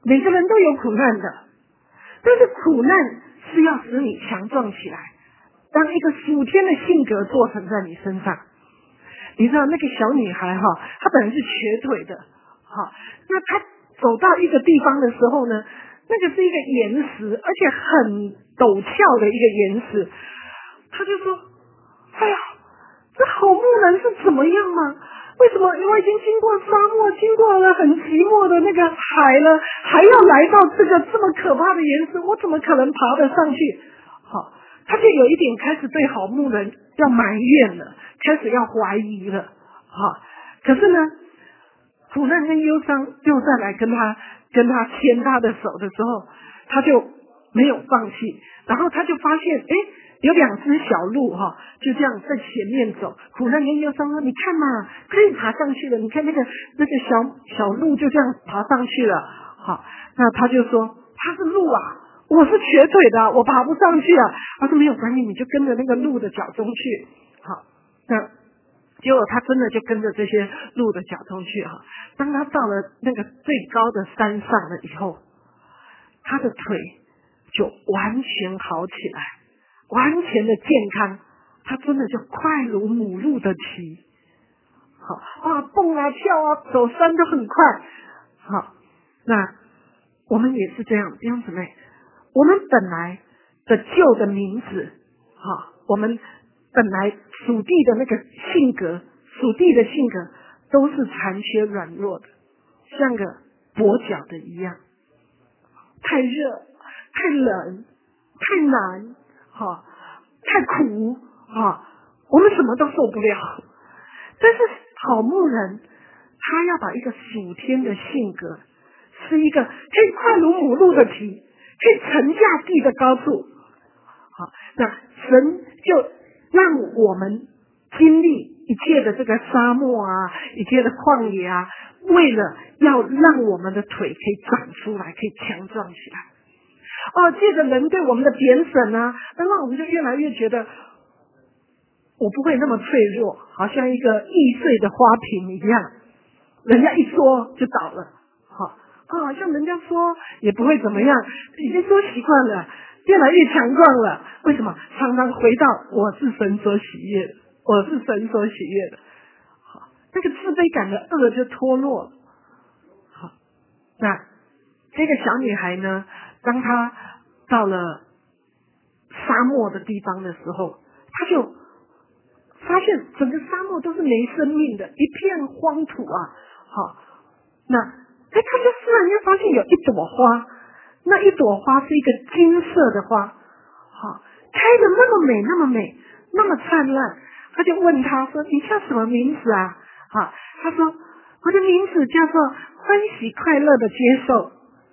Speaker 1: 每个人都有苦难的，但是苦难是要使你强壮起来，当一个属天的性格做成在你身上。你知道那个小女孩她本来是瘸腿的，那她走到一个地方的时候呢，那个是一个岩石，而且很陡峭的一个岩石，她就说：“哎呀，这好牧人是怎么样吗？为什么我已经经过沙漠，经过了很寂寞的那个海了，还要来到这个这么可怕的岩石，我怎么可能爬得上去？”他就有一点开始对好牧人要埋怨了，开始要怀疑了。可是呢，苦难跟忧伤又再来跟他牵他的手的时候，他就没有放弃，然后他就发现，有2只小鹿就这样在前面走。苦难跟忧伤说：“你看嘛，可以爬上去了，你看那个小鹿就这样爬上去了。”那他就说：“他是鹿啊，我是瘸腿的，我爬不上去啊。”他说：“没有关系，你就跟着那个鹿的脚中去。”那结果他真的就跟着这些鹿的脚中去。当他到了那个最高的山上了以后，他的腿就完全好起来，完全的健康，他真的就快如母鹿的蹄。蹦啊跳啊，走山都很快。那我们也是这样，弟兄姊妹，我们本来的旧的名字，我们本来属地的那个性格，属地的性格都是残缺软弱的，像个跛脚的一样，太热、太冷、太难，太苦，我们什么都受不了。但是好牧人，他要把一个属天的性格，是一个可以快如母鹿的蹄，可以沉下地的高处。那神就让我们经历一切的这个沙漠啊，一切的旷野啊，为了要让我们的腿可以长出来，可以强壮起来。借着人对我们的贬损啊，那我们就越来越觉得我不会那么脆弱，好像一个易碎的花瓶一样，人家一说就倒了。好像人家说也不会怎么样，已经说习惯了，越来越强壮了。为什么？常常回到我是神所喜悦的，我是神所喜悦的。那个自卑感的恶就脱落了。那这个小女孩呢，当她到了沙漠的地方的时候，她就发现整个沙漠都是没生命的，一片荒土啊。那他就忽然间发现有一朵花，那一朵花是一个金色的花，开的那么美，那么美，那么灿烂。他就问他说：“你叫什么名字啊？”他说：“我的名字叫做欢喜快乐的接受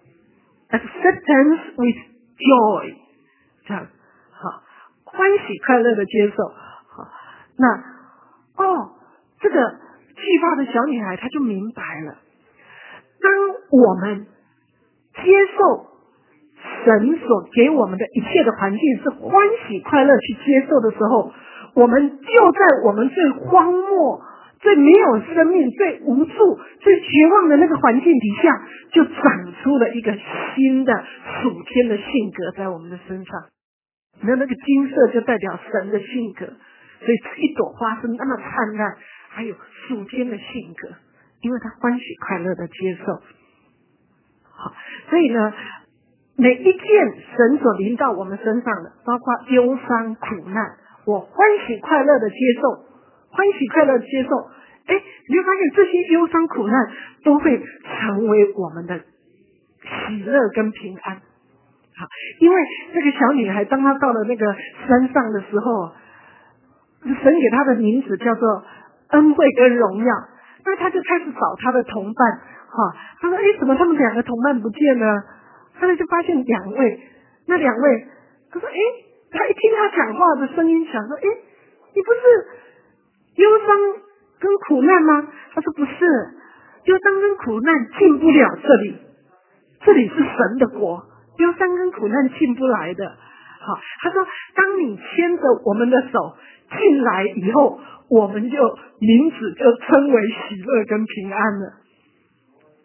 Speaker 1: ，acceptance with joy。”这样，欢喜快乐的接受。那这个惧怕的小女孩她就明白了。当我们接受神所给我们的一切的环境是欢喜快乐去接受的时候，我们就在我们最荒漠、最没有生命、最无助、最绝望的那个环境底下，就长出了一个新的属天的性格在我们的身上。那个金色就代表神的性格，所以一朵花是那么灿烂，还有属天的性格，因为他欢喜快乐的接受。所以呢，每一件神所临到我们身上的，包括忧伤苦难，我欢喜快乐的接受，欢喜快乐的接受。你会发现这些忧伤苦难都会成为我们的喜乐跟平安。因为这个小女孩当她到了那个山上的时候，神给她的名字叫做恩惠跟荣耀。那她就开始找她的同伴，她说：“怎么他们2个同伴不见了？”她就发现2位，那2位，她说：“她一听她讲话的声音，想说：你不是忧伤跟苦难吗？”她说：“不是，忧伤跟苦难进不了这里，这里是神的国。”忧伤跟苦难进不来的。他说：“当你牵着我们的手进来以后，我们就名字就称为喜乐跟平安了。”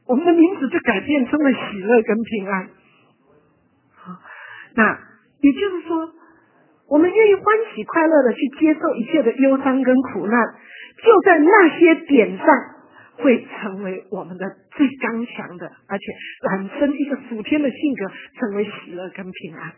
Speaker 1: 我们的名字就改变成了喜乐跟平安。好，那也就是说，我们愿意欢喜快乐的去接受一切的忧伤跟苦难，就在那些点上会成为我们的最刚强的，而且产生一个属天的性格，成为喜乐跟平安。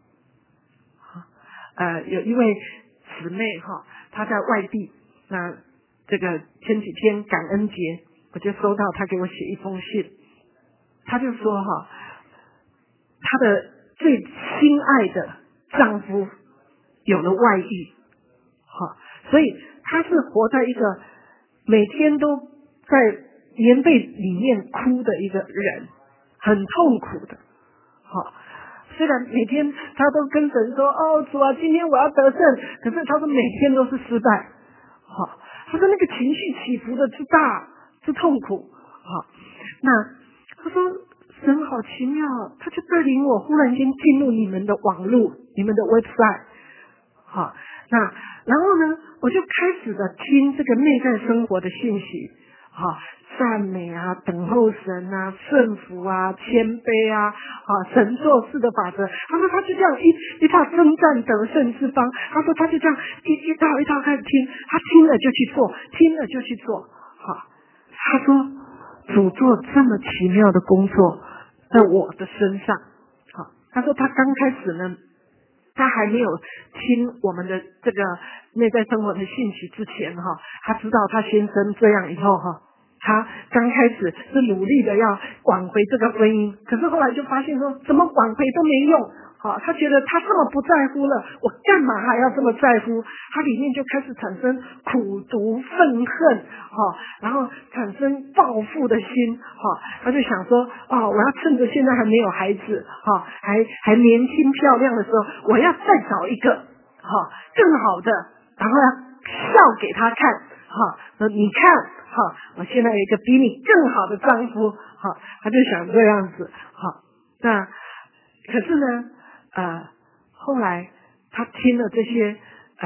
Speaker 1: 有一位姊妹她在外地，那这个前几天感恩节，我就收到她给我写一封信，她就说她的最心爱的丈夫有了外遇，所以她是活在一个每天都在棉被里面哭的一个人，很痛苦的。虽然每天她都跟神说，主啊，今天我要得胜，可是她说每天都是失败。她说那个情绪起伏的之大之痛苦。那她说神好奇妙，他就带领我忽然间进入你们的网络，你们的 website。那然后呢，我就开始的听这个内在生活的信息，赞美啊，等候神啊，顺服啊，谦卑啊，神做事的法则。他说他就这样一套征战得胜之方。他说他就这样一套一套开始听，他听了就去做，听了就去做。他说主做这么奇妙的工作在我的身上。他说他刚开始呢，他还没有听我们的这个内在生活的信息之前他知道他先生这样以后他刚开始是努力的要挽回这个婚姻，可是后来就发现说怎么挽回都没用。他觉得他这么不在乎了，我干嘛还要这么在乎？他里面就开始产生苦毒愤恨，然后产生报复的心，他就想说我要趁着现在还没有孩子，还年轻漂亮的时候，我要再找一个更好的，然后要笑给他看，说你看我现在有一个比你更好的丈夫，他就想这样子。那可是呢后来他听了这些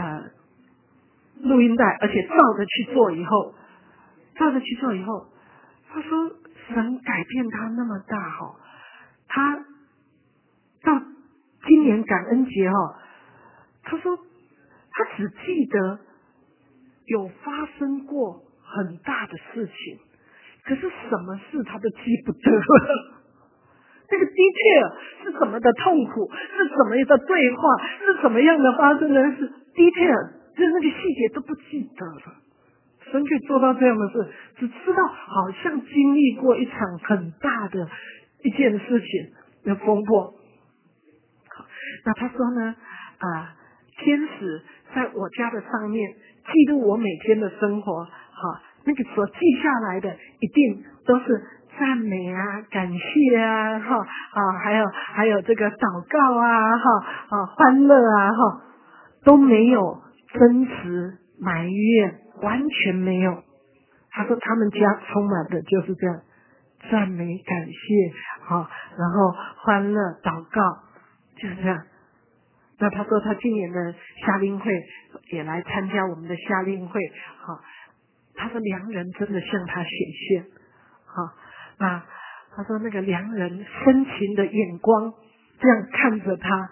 Speaker 1: 录音带，而且照着去做以后，他说神改变他那么大他到今年感恩节他说他只记得有发生过很大的事情，可是什么事他都记不得了。这个 detail 是什么的痛苦，是什么的对话，是什么样的发生的是 detail， 就是那个细节都不记得了。神可以做到这样的事，只知道好像经历过一场很大的一件事情的风波。那他说呢天使在我家的上面记录我每天的生活，那个所记下来的一定都是赞美啊，感谢啊，还有这个祷告啊，欢乐啊，都没有争执埋怨，完全没有。他说他们家充满的就是这样赞美感谢，然后欢乐祷告，就是这样。那他说他今年的夏令会也来参加我们的夏令会，他说良人真的向他显现，那他说那个良人深情的眼光这样看着他，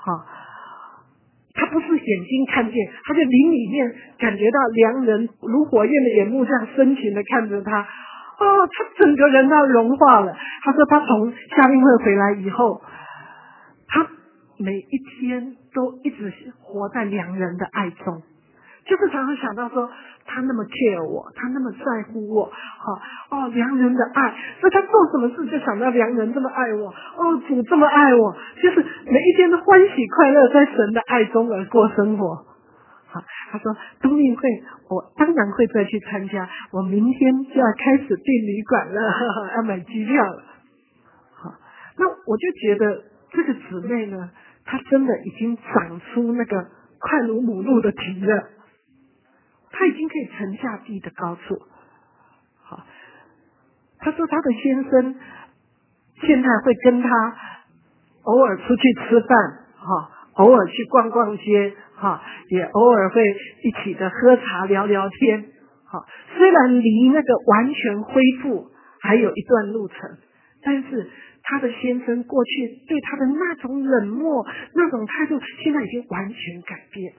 Speaker 1: 他不是眼睛看见，他就灵里面感觉到良人如火焰的眼目这样深情的看着他，他整个人都融化了。他说他从夏令会回来以后，他每一天都一直活在良人的爱中，就是常常想到说他那么 care 我，他那么在乎我，良人的爱，所以他做什么事就想到良人这么爱我，主这么爱我，就是每一天都欢喜快乐在神的爱中而过生活。他说冬令会我当然会再去参加，我明天就要开始订旅馆了，要买机票了。那我就觉得这个姊妹呢，她真的已经长出那个快如母鹿的蹄了，她已经可以沉下地的高处。她说她的先生现在会跟她偶尔出去吃饭，偶尔去逛逛街，也偶尔会一起的喝茶聊聊天。虽然离那个完全恢复还有一段路程，但是她的先生过去对她的那种冷漠、那种态度，现在已经完全改变。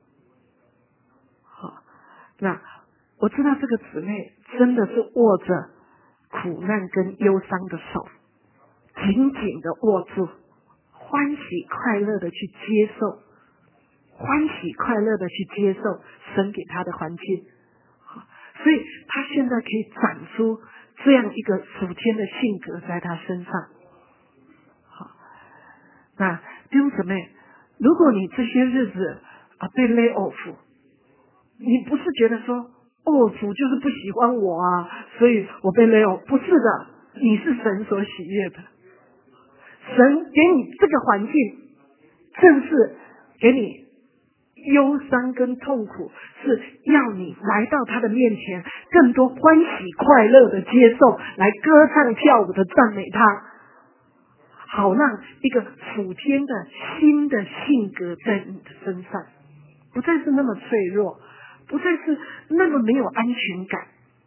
Speaker 1: 好，那我知道这个姊妹真的是握着苦难跟忧伤的手，紧紧的握住，欢喜快乐的去接受，欢喜快乐的去接受神给她的环境。所以她现在可以长出这样一个属天的性格在她身上。好，那弟兄姊妹，如果你这些日子被 lay off， 你不是觉得说主就是不喜欢我啊，所以我被 lay off， 不是的，你是神所喜悦的。神给你这个环境，正是给你忧伤跟痛苦，是要你来到他的面前，更多欢喜快乐的接受，来歌唱跳舞的赞美他，好让一个属天的新的性格在你的身上，不再是那么脆弱，不再是那么没有安全感。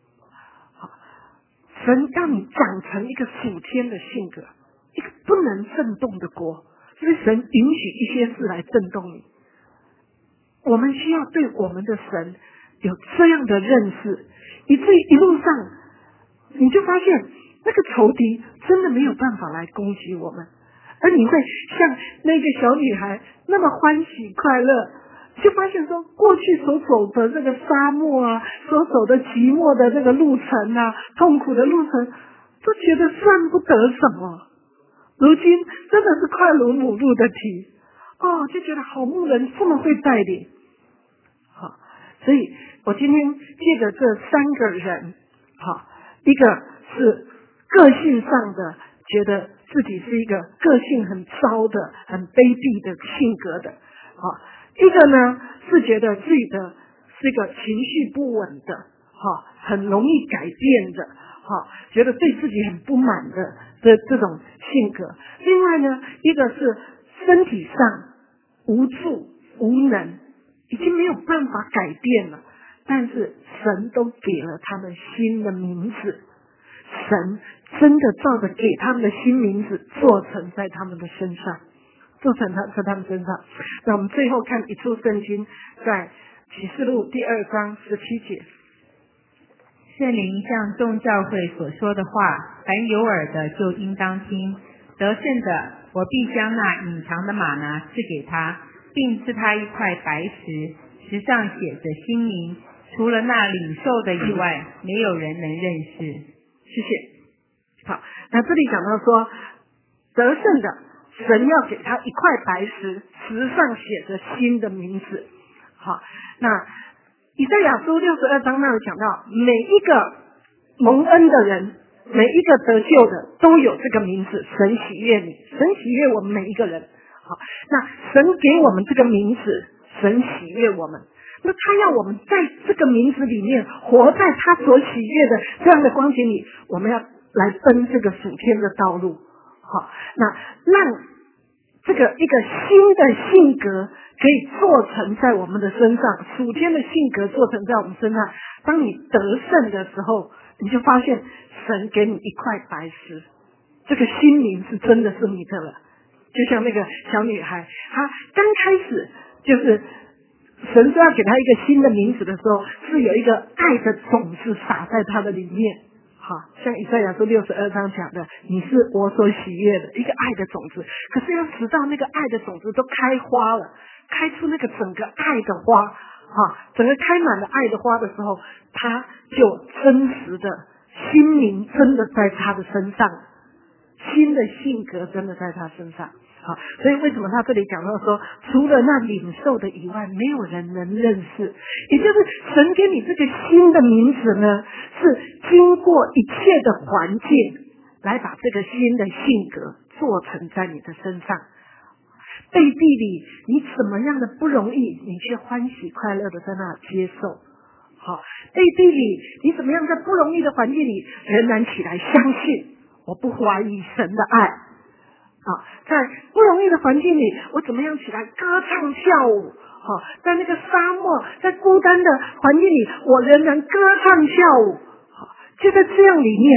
Speaker 1: 神让你长成一个属天的性格，一个不能震动的国，所以神允许一些事来震动你。我们需要对我们的神有这样的认识，以至于一路上你就发现那个仇敌真的没有办法来攻击我们，而你会像那个小女孩那么欢喜快乐，就发现说过去所走的这个沙漠啊，所走的寂寞的这个路程啊，痛苦的路程，都觉得算不得什么，如今真的是快如母鹿的蹄，就觉得好牧人这么会带领。好，所以我今天借着这3个人，一个是个性上的觉得自己是一个个性很糟的、很卑鄙的性格的，一个呢是觉得自己的是一个情绪不稳的，很容易改变的，觉得对自己很不满的这种性格。另外呢，一个是身体上无助无能，已经没有办法改变了，但是神都给了他们新的名字，神真的照着给他们的新名字做成在他们的身上，做成在他们身上。那我们最后看一处圣经，在启示录第2章17节，
Speaker 2: 圣灵向众教会所说的话，凡有耳的就应当听。得胜的，我必将那隐藏的玛拿赐给他，并赐他一块白石，石上写着新名，除了那领受的以外，没有人能认识。
Speaker 1: 谢谢。好，那这里讲到说，得胜的，神要给他一块白石，石上写着新的名字。好，那以赛亚书62章那里讲到，每一个蒙恩的人，每一个得救的都有这个名字，神喜悦你，神喜悦我们每一个人。好，那神给我们这个名字，神喜悦我们，那他要我们在这个名字里面活在他所喜悦的这样的光景里，我们要来奔这个属天的道路。好，那让这个一个新的性格可以做成在我们的身上，属天的性格做成在我们身上。当你得胜的时候，你就发现神给你一块白石，这个新名是真的是你的了。就像那个小女孩，她刚开始就是神说要给她一个新的名字的时候，是有一个爱的种子撒在她的里面。好，像以赛亚书62章讲的，你是我所喜悦的一个爱的种子。可是要直到那个爱的种子都开花了，开出那个整个爱的花，整个开满了爱的花的时候，他就真实的心灵真的在他的身上，新的性格真的在他身上。好，所以为什么他这里讲到说，除了那领受的以外，没有人能认识，也就是神给你这个新的名字呢，是经过一切的环境来把这个新的性格做成在你的身上。背地里你怎么样的不容易，你却欢喜快乐的在那接受。好，背地里你怎么样在不容易的环境里仍然起来相信，我不怀疑神的爱。在不容易的环境里，我怎么样起来歌唱跳舞？在那个沙漠，在孤单的环境里，我仍然歌唱跳舞。就在这样里面，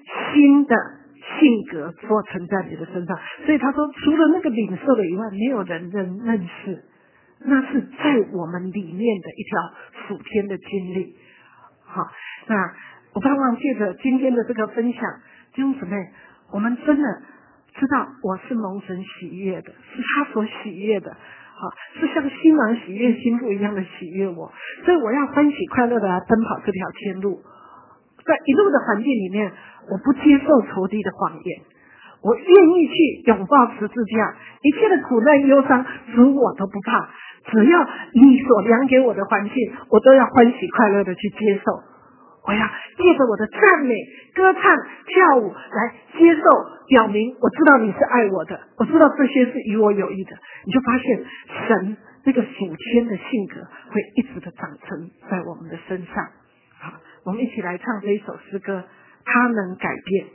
Speaker 1: 新的性格做成在你的身上。所以他说，除了那个领受的以外，没有人认识，那是在我们里面的一条属天的经历。好，那我盼望借着今天的这个分享，弟兄姊妹，我们真的知道我是蒙神喜悦的，是他所喜悦的，好，是像新郎喜悦新妇一样的喜悦我，所以我要欢喜快乐的来奔跑这条天路。在一路的环境里面，我不接受仇敌的谎言，我愿意去拥抱十字架，一切的苦难忧伤主我都不怕，只要你所量给我的环境，我都要欢喜快乐的去接受。我要借着我的赞美、歌唱、跳舞来接受，表明我知道你是爱我的，我知道这些是与我有益的。你就发现神那个属天的性格会一直的长成在我们的身上。好，我们一起来唱这一首诗歌，它能改变。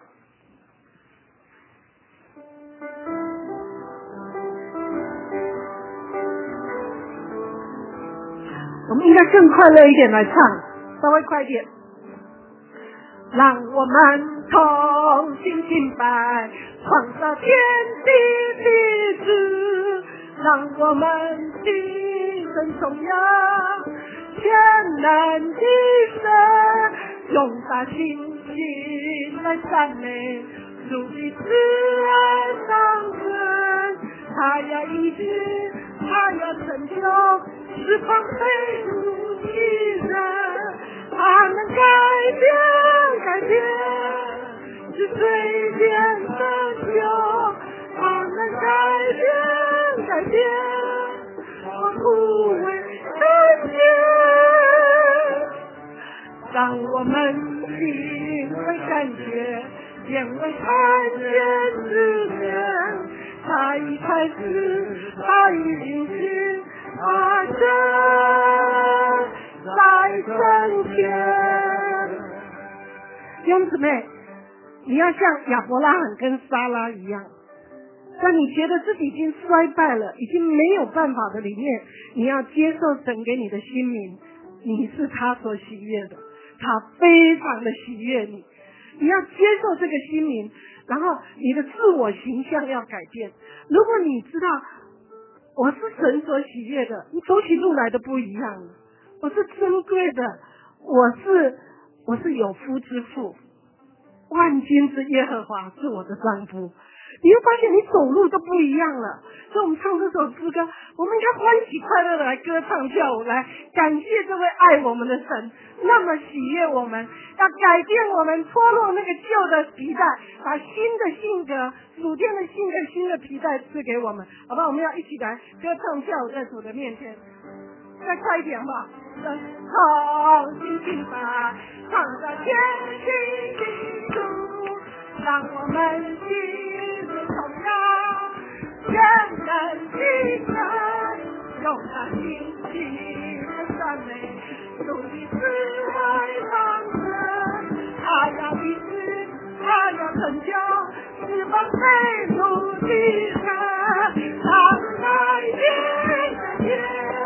Speaker 1: 我们应该更快乐一点来唱，稍微快一点。让我们同心敬拜创造天地的主，让我们齐声颂扬全能的神，用大信心来赞美主的慈爱上升，他要医治，他要拯救，释放被掳的人，他能改变，是最简的救，他能改变，我不会看见，让我们心会感觉，眼会看见之前，他已开始，他已应许，他在身前。弟兄姊妹，你要像亚伯拉罕跟撒拉一样，在你觉得自己已经衰败了，已经没有办法的里面，你要接受神给你的新名，你是他所喜悦的，他非常的喜悦你，你要接受这个新名，然后你的自我形象要改变。如果你知道我是神所喜悦的，你走起路来的不一样了，我是尊贵的，我是有夫之妇，万军之耶和华是我的丈夫，你会发现你走路都不一样了。所以我们唱这首诗歌，我们应该欢喜快乐的来歌唱跳舞，来感谢这位爱我们的神，那么喜悦我们，要改变我们，脱落那个旧的皮带，把新的性格、属天的性格、新的皮带赐给我们，好吧？我们要一起来歌唱跳舞在主的面前，再快一点吧。好，心敬拜，创造天地的主，让我们齐声颂扬全能的神，用他心情的赞美主的慈爱上升，他要医治，他要拯救，释放被掳的人，他改变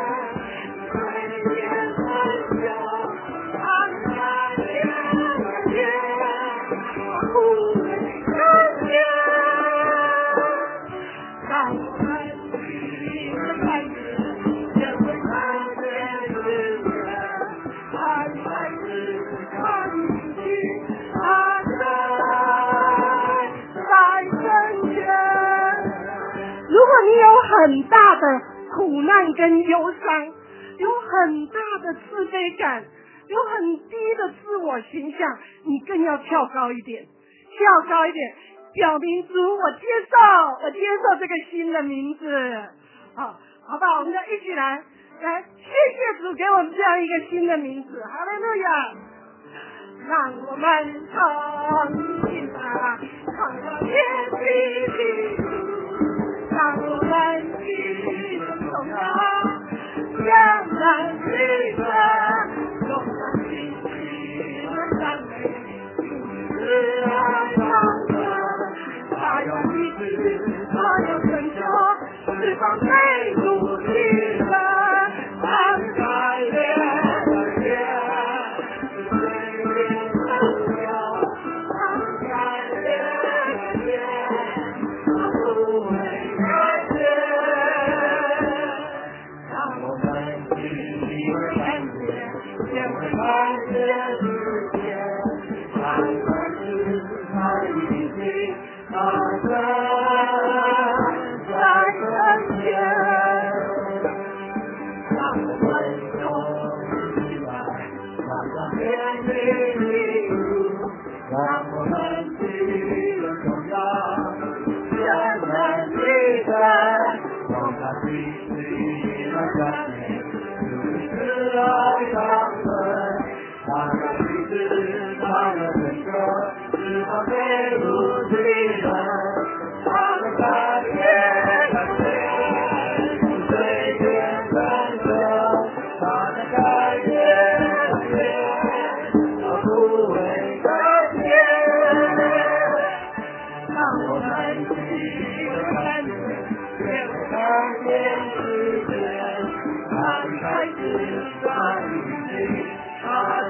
Speaker 1: 如果你有很大的苦难跟忧伤，有很大的自卑感，有很低的自我形象，你更要跳高一点，表明主我接受这个新的名字，好吧，我们就一起来谢谢主给我们这样一个新的名字，哈利路亚！让我们同心吧，创造天地的主，让我们齐声颂扬全能的神，用他心情的赞美慈爱上升，他要医治，他要拯救，释放被掳的人，他改变，
Speaker 3: 将会看见世界，他的是他已经他在身边，让我们同起来，让天地里路，让我们记得重要，人们记得从他心里的感觉，就是爱上人，他的意志，他的拯救，是他被掳的人，他的感觉，感觉，随便感受，他的感觉，感觉，我不会改变，让我们记得感觉，也会看见世界，他的开始，他的已经，他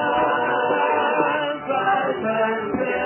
Speaker 3: 在身边，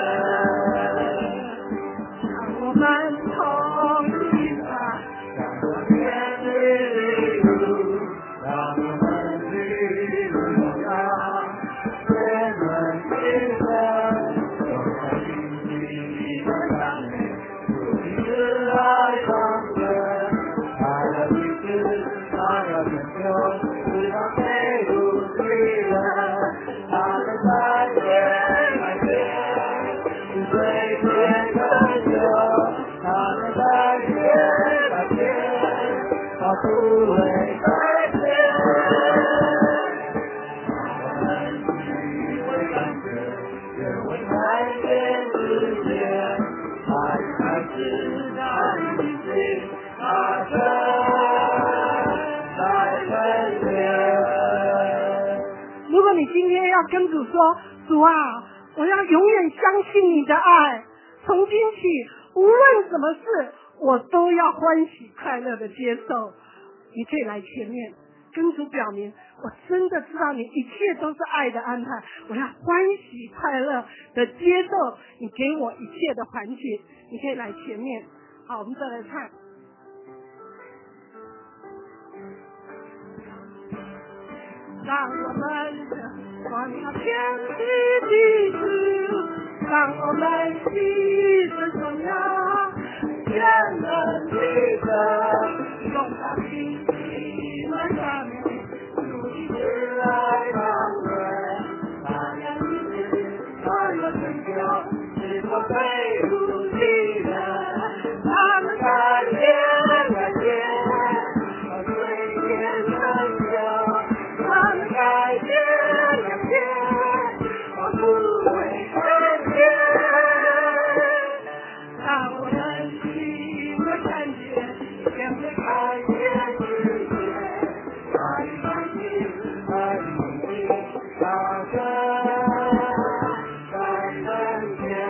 Speaker 3: 让我们同起来，让天地里路，让我们记得荣耀，人们记得从他心里的赞美，你是爱上人，他的意志，他的拯救，是他被掳的人，他的改变，改变，是随天的救，他的改变，改变，他不会改变，我们只会感觉，也会看见世界，他已开始，他已经，他在身边。
Speaker 1: 如果你今天要跟主说，主啊，我要永远相信你的爱，从今起无论什么事我都要欢喜快乐的接受，你可以来前面跟主表明，我真的知道你一切都是爱的安排，我要欢喜快乐的接受你给我一切的环境。你可以来前面。好，我们再来看，让我们创造天地的主，让我们记得重要，人们记得从他心里的赞美，主的是爱上人，他的意志，他的拯救，是他被掳的人，他的改变，改变，他随天成就，他的改变，改变，我不会改变，让我们记得感觉，将会看见世界，他的关心，他的努力，他在身边，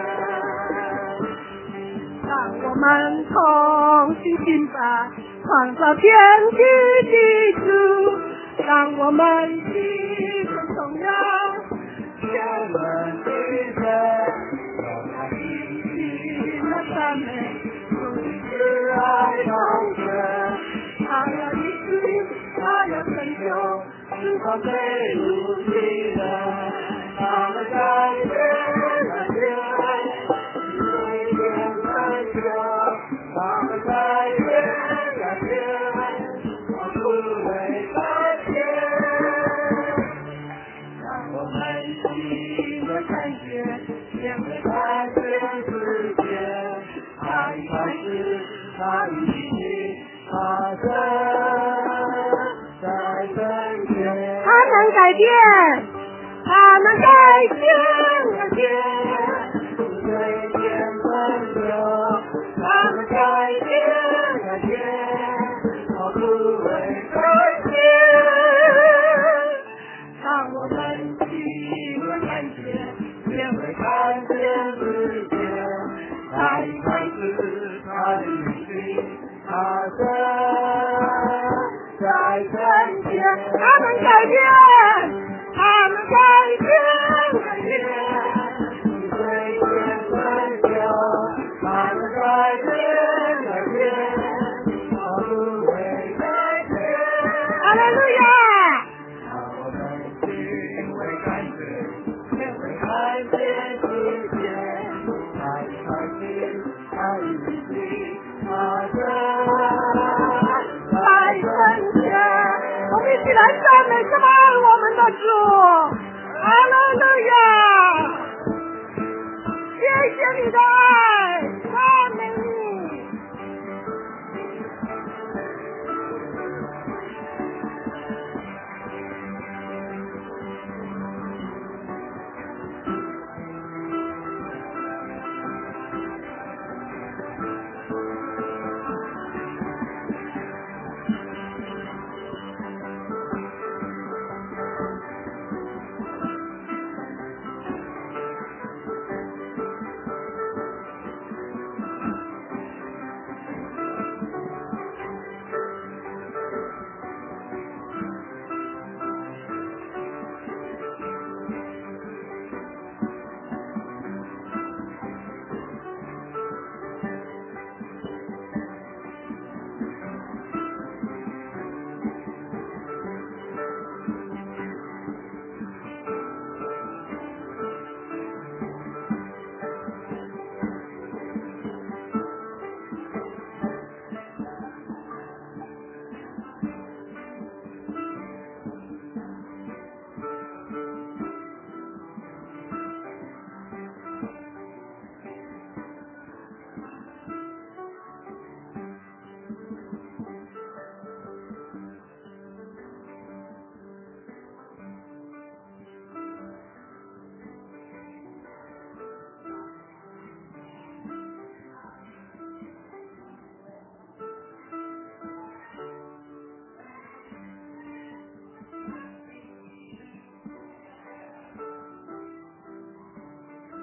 Speaker 1: 让我们同心敬拜创造天地的主，让我们记得重要，人们记得从他心里的赞美，主的是爱上人，他的意志，他的拯救，是他被掳的人，他的改变，改变，随天成就，他的改变，改变，我不会改变，让我们记得感觉，将会看见世界，他已开始，他已经，他在身边，他能改变，他能改变，改变，随天成就，他能改变，改变，我不会改变，让我们记得感觉，将会看见世界，他已开始，他已经，他在身边，他能改变，他能改变，改变， 主，哈利路亚！谢谢你的爱，赞美你。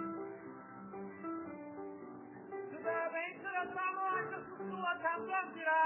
Speaker 1: 是的，每一次的沙漠就是使我强壮起来。